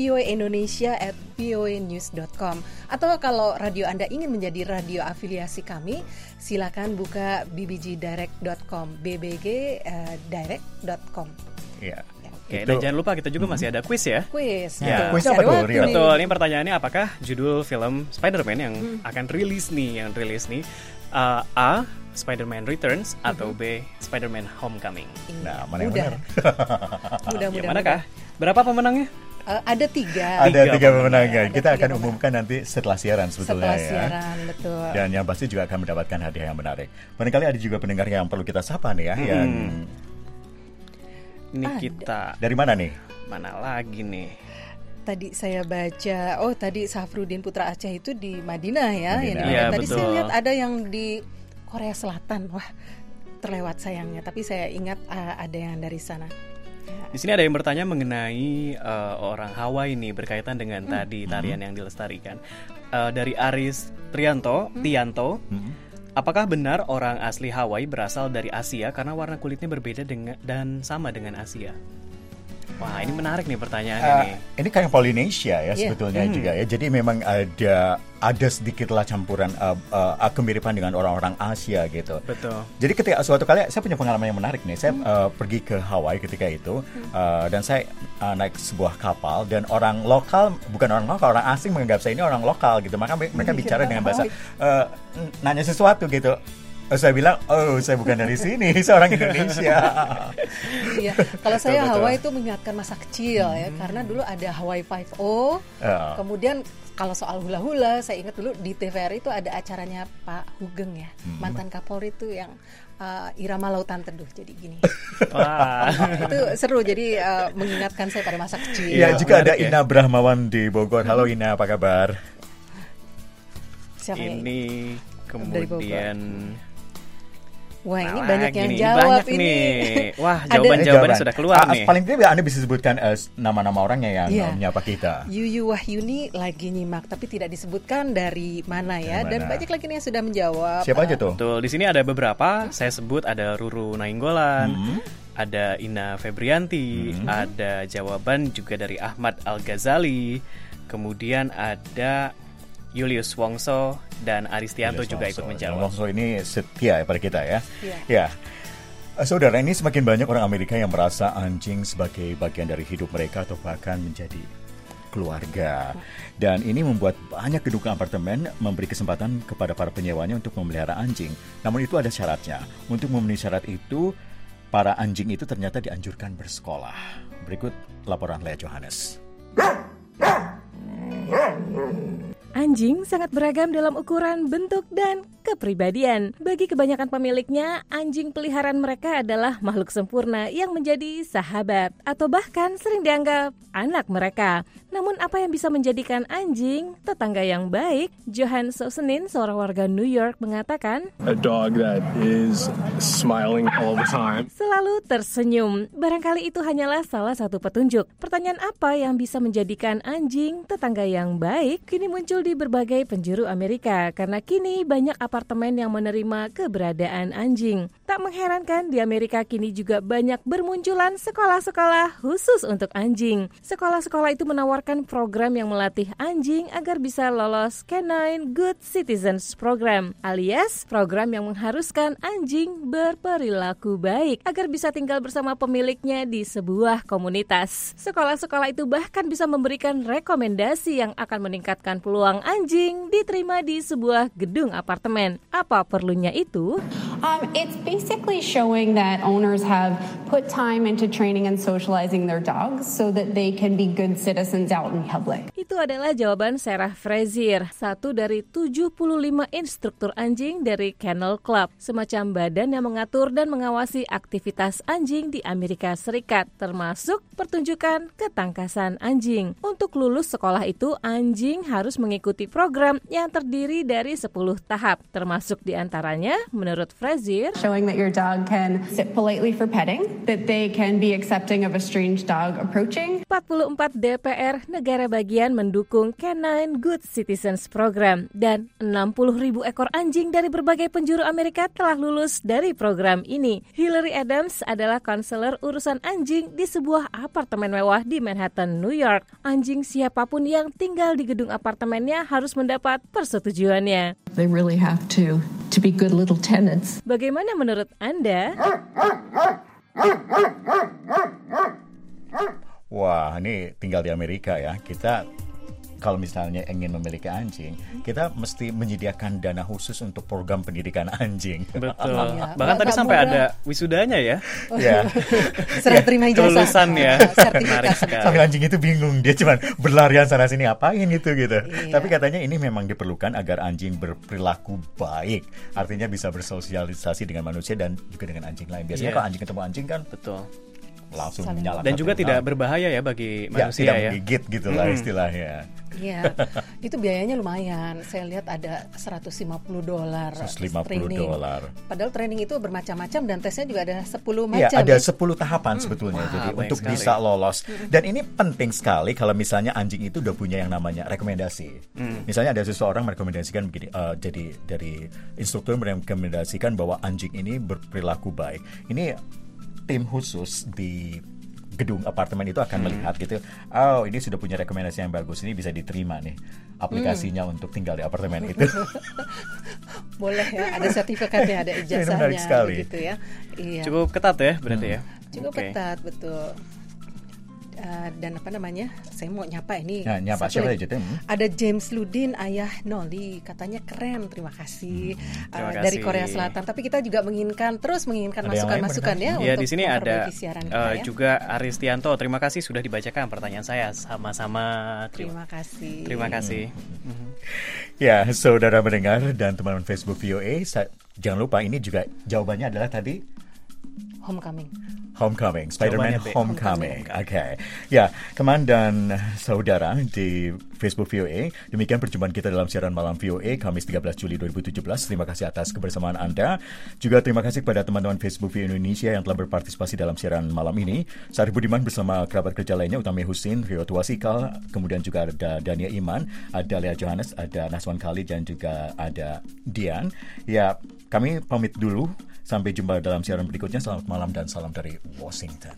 Speaker 5: voaindonesia@voanews.com. Atau kalau radio Anda ingin menjadi radio afiliasi kami, silakan buka bbgdirect.com, bbgdirect.com.
Speaker 2: Iya.
Speaker 9: Oke, dan jangan lupa kita juga masih ada quiz ya.
Speaker 5: Quiz.
Speaker 2: Ya. Quiz apa tuh?
Speaker 9: Betul. Ini pertanyaannya, apakah judul film Spider-Man yang akan rilis nih, A. Spider-Man Returns atau B. Spider-Man Homecoming?
Speaker 2: Nah, mana yang benar?
Speaker 5: Mudah-mudahan.
Speaker 9: Manakah? Berapa pemenangnya?
Speaker 5: Ada 3.
Speaker 2: Ada 3 pemenangan. Kita akan umumkan nanti setelah siaran sebetulnya.
Speaker 5: Setelah siaran, betul.
Speaker 2: Dan yang pasti juga akan mendapatkan hadiah yang menarik. Barangkali ada juga pendengar yang perlu kita sapa nih ya. Yang
Speaker 9: ini kita.
Speaker 2: Dari mana nih?
Speaker 9: Mana lagi nih?
Speaker 5: Tadi saya baca, tadi Safruddin Putra Aceh itu di Madinah ya.
Speaker 9: Ya,
Speaker 5: tadi
Speaker 9: betul.
Speaker 5: saya lihat ada yang di Korea Selatan. Wah, terlewat sayangnya. Tapi saya ingat ada yang dari sana.
Speaker 9: Di sini ada yang bertanya mengenai orang Hawaii nih, berkaitan dengan tadi tarian yang dilestarikan. Dari Aris Tianto, apakah benar orang asli Hawaii berasal dari Asia karena warna kulitnya berbeda dan sama dengan Asia? Wah, ini menarik nih pertanyaannya nih.
Speaker 2: Ini kayak Polynesia ya sebetulnya juga ya. Jadi memang ada sedikitlah campuran kemiripan dengan orang-orang Asia gitu.
Speaker 9: Betul.
Speaker 2: Jadi ketika suatu kali saya punya pengalaman yang menarik nih. Saya pergi ke Hawaii ketika itu dan saya naik sebuah kapal dan orang asing menganggap saya ini orang lokal gitu. Maka mereka bicara dengan bahasa nanya sesuatu gitu. Saya bilang, saya bukan dari sini, saya orang Indonesia.
Speaker 5: Iya, kalau saya Hawaii itu mengingatkan masa kecil ya, karena dulu ada Hawaii 5-0. Kemudian kalau soal hula-hula, saya ingat dulu di TVRI itu ada acaranya Pak Hugeng ya, mantan Kapolri itu yang irama lautan teduh, jadi gini.
Speaker 9: Wah.
Speaker 5: Itu seru, jadi mengingatkan saya pada masa kecil.
Speaker 2: Iya, juga ada Ina Brahmawan di Bogor. Halo Ina, apa kabar?
Speaker 5: Siapa
Speaker 9: ini? Kemudian
Speaker 5: wah, ini banyak yang jawab
Speaker 9: banyak
Speaker 5: ini.
Speaker 9: Nih. Wah, jawaban sudah keluar nih.
Speaker 2: Paling tidak Anda bisa sebutkan nama-nama orangnya yang menyapa kita.
Speaker 5: Yuyu Wahyuni lagi nyimak, tapi tidak disebutkan dari mana ya. Dan banyak lagi nih yang sudah menjawab.
Speaker 2: Siapa aja tuh?
Speaker 9: Betul, di sini ada beberapa. Saya sebut ada Ruru Nainggolan, ada Ina Febrianti, ada jawaban juga dari Ahmad Al-Ghazali, kemudian ada Julius Wongso dan Aristianto juga ikut menjawab.
Speaker 2: Wongso ini setia pada kita ya. Ya. Saudara, ini semakin banyak orang Amerika yang merasa anjing sebagai bagian dari hidup mereka atau bahkan menjadi keluarga. Dan ini membuat banyak gedung apartemen memberi kesempatan kepada para penyewanya untuk memelihara anjing. Namun itu ada syaratnya. Untuk memenuhi syarat itu, para anjing itu ternyata dianjurkan bersekolah. Berikut laporan Lea Johannes.
Speaker 7: Anjing sangat beragam dalam ukuran, bentuk, dan kepribadian. Bagi kebanyakan pemiliknya, anjing peliharaan mereka adalah makhluk sempurna yang menjadi sahabat atau bahkan sering dianggap anak mereka. Namun apa yang bisa menjadikan anjing tetangga yang baik? Johan Sosenin, seorang warga New York, mengatakan,
Speaker 12: A dog that is smiling all the time.
Speaker 7: Selalu tersenyum. Barangkali itu hanyalah salah satu petunjuk. Pertanyaan apa yang bisa menjadikan anjing tetangga yang baik? Kini muncul muncul di berbagai penjuru Amerika karena kini banyak apartemen yang menerima keberadaan anjing. Tak mengherankan di Amerika kini juga banyak bermunculan sekolah-sekolah khusus untuk anjing. Sekolah-sekolah itu menawarkan program yang melatih anjing agar bisa lolos Canine Good Citizens Program, alias program yang mengharuskan anjing berperilaku baik agar bisa tinggal bersama pemiliknya di sebuah komunitas. Sekolah-sekolah itu bahkan bisa memberikan rekomendasi yang akan meningkatkan peluang anjing diterima di sebuah gedung apartemen. Apa perlunya itu?
Speaker 15: It's basically showing that owners have put time into training and socializing their dogs so that they can be good citizens out in public.
Speaker 7: Itu adalah jawaban Sarah Frazier, satu dari 75 instruktur anjing dari Kennel Club, semacam badan yang mengatur dan mengawasi aktivitas anjing di Amerika Serikat, termasuk pertunjukan ketangkasan anjing. Untuk lulus sekolah itu, anjing harus mengikuti program yang terdiri dari 10 tahap, termasuk diantaranya, menurut Frazier,
Speaker 15: showing that your dog can sit politely for petting, that they can be accepting of a strange dog approaching.
Speaker 7: 44 DPR negara bagian mendukung Canine Good Citizens Program dan 60.000 ekor anjing dari berbagai penjuru Amerika telah lulus dari program ini. Hillary Adams adalah konselor urusan anjing di sebuah apartemen mewah di Manhattan, New York. Anjing siapapun yang tinggal di gedung apartemennya harus mendapat persetujuannya.
Speaker 15: They really have to be good little tenants.
Speaker 7: Bagaimana menurut Anda?
Speaker 2: Wah, ini tinggal di Amerika ya. Kita kalau misalnya ingin memiliki anjing, kita mesti menyediakan dana khusus untuk program pendidikan anjing.
Speaker 9: Betul. Ya, bahkan tadi sampai ada wisudanya ya.
Speaker 2: Ya.
Speaker 5: Serah terima ijazah.
Speaker 9: Kelulusan ya.
Speaker 2: Sampai anjing itu bingung, dia cuma berlarian sana sini apain itu gitu. Iya. Tapi katanya ini memang diperlukan agar anjing berperilaku baik. Artinya bisa bersosialisasi dengan manusia dan juga dengan anjing lain. Biasanya kalau anjing ketemu anjing kan
Speaker 9: betul.
Speaker 2: Langsung menyala.
Speaker 9: Dan juga tidak berbahaya ya bagi manusia
Speaker 2: tidak menggigit gitu lah istilahnya.
Speaker 5: Iya, itu biayanya lumayan. Saya lihat ada $150.
Speaker 2: $150.
Speaker 5: Padahal training itu bermacam-macam dan tesnya juga ada 10 macam.
Speaker 2: Iya, ada 10 tahapan sebetulnya. Jadi untuk sekali. Bisa lolos. Dan ini penting sekali kalau misalnya anjing itu udah punya yang namanya rekomendasi. Misalnya ada seseorang merekomendasikan begini, jadi dari instruktur merekomendasikan bahwa anjing ini berperilaku baik. Ini tim khusus di gedung apartemen itu akan melihat gitu, oh ini sudah punya rekomendasi yang bagus, ini bisa diterima nih aplikasinya untuk tinggal di apartemen itu.
Speaker 5: Boleh ya, ada sertifikatnya, ada ijazahnya begitu ya.
Speaker 9: Iya. Cukup ketat ya berarti ya.
Speaker 5: Cukup ketat, betul. Dan apa namanya, saya mau nyapa ini.
Speaker 2: Nyapa siapa aja?
Speaker 5: Ada James Ludin, ayah Noli, katanya keren, terima kasih. Dari Korea Selatan. Tapi kita juga menginginkan masukan-masukan ya
Speaker 9: untuk
Speaker 5: di
Speaker 9: sini ada
Speaker 5: kita,
Speaker 9: juga Aristianto. Terima kasih sudah dibacakan pertanyaan saya. Sama-sama.
Speaker 5: Terima kasih.
Speaker 9: Terima kasih.
Speaker 2: Ya, saudara mendengar dan teman-teman Facebook VOA, jangan lupa ini juga jawabannya adalah tadi Homecoming, Spider-Man Homecoming. Oke. Ya, teman dan saudara di Facebook VOA, demikian perjumpaan kita dalam siaran malam VOA Kamis 13 Juli 2017. Terima kasih atas kebersamaan Anda. Juga terima kasih kepada teman-teman Facebook VOA Indonesia yang telah berpartisipasi dalam siaran malam ini. Sari Budiman bersama kerabat kerja lainnya, Utami Husin, Rio Tuasikal, kemudian juga ada Dania Iman, ada Lea Johannes, ada Naswan Khalid, dan juga ada Dian. Ya, kami pamit dulu. Sampai jumpa dalam siaran berikutnya. Selamat malam dan salam dari Washington.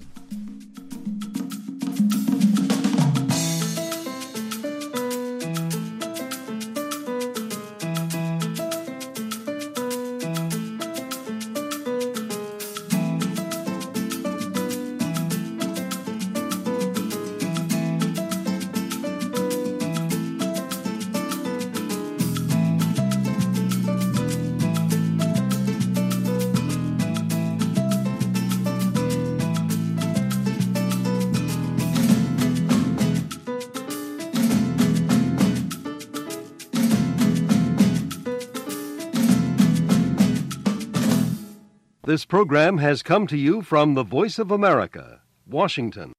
Speaker 17: This program has come to you from the Voice of America, Washington.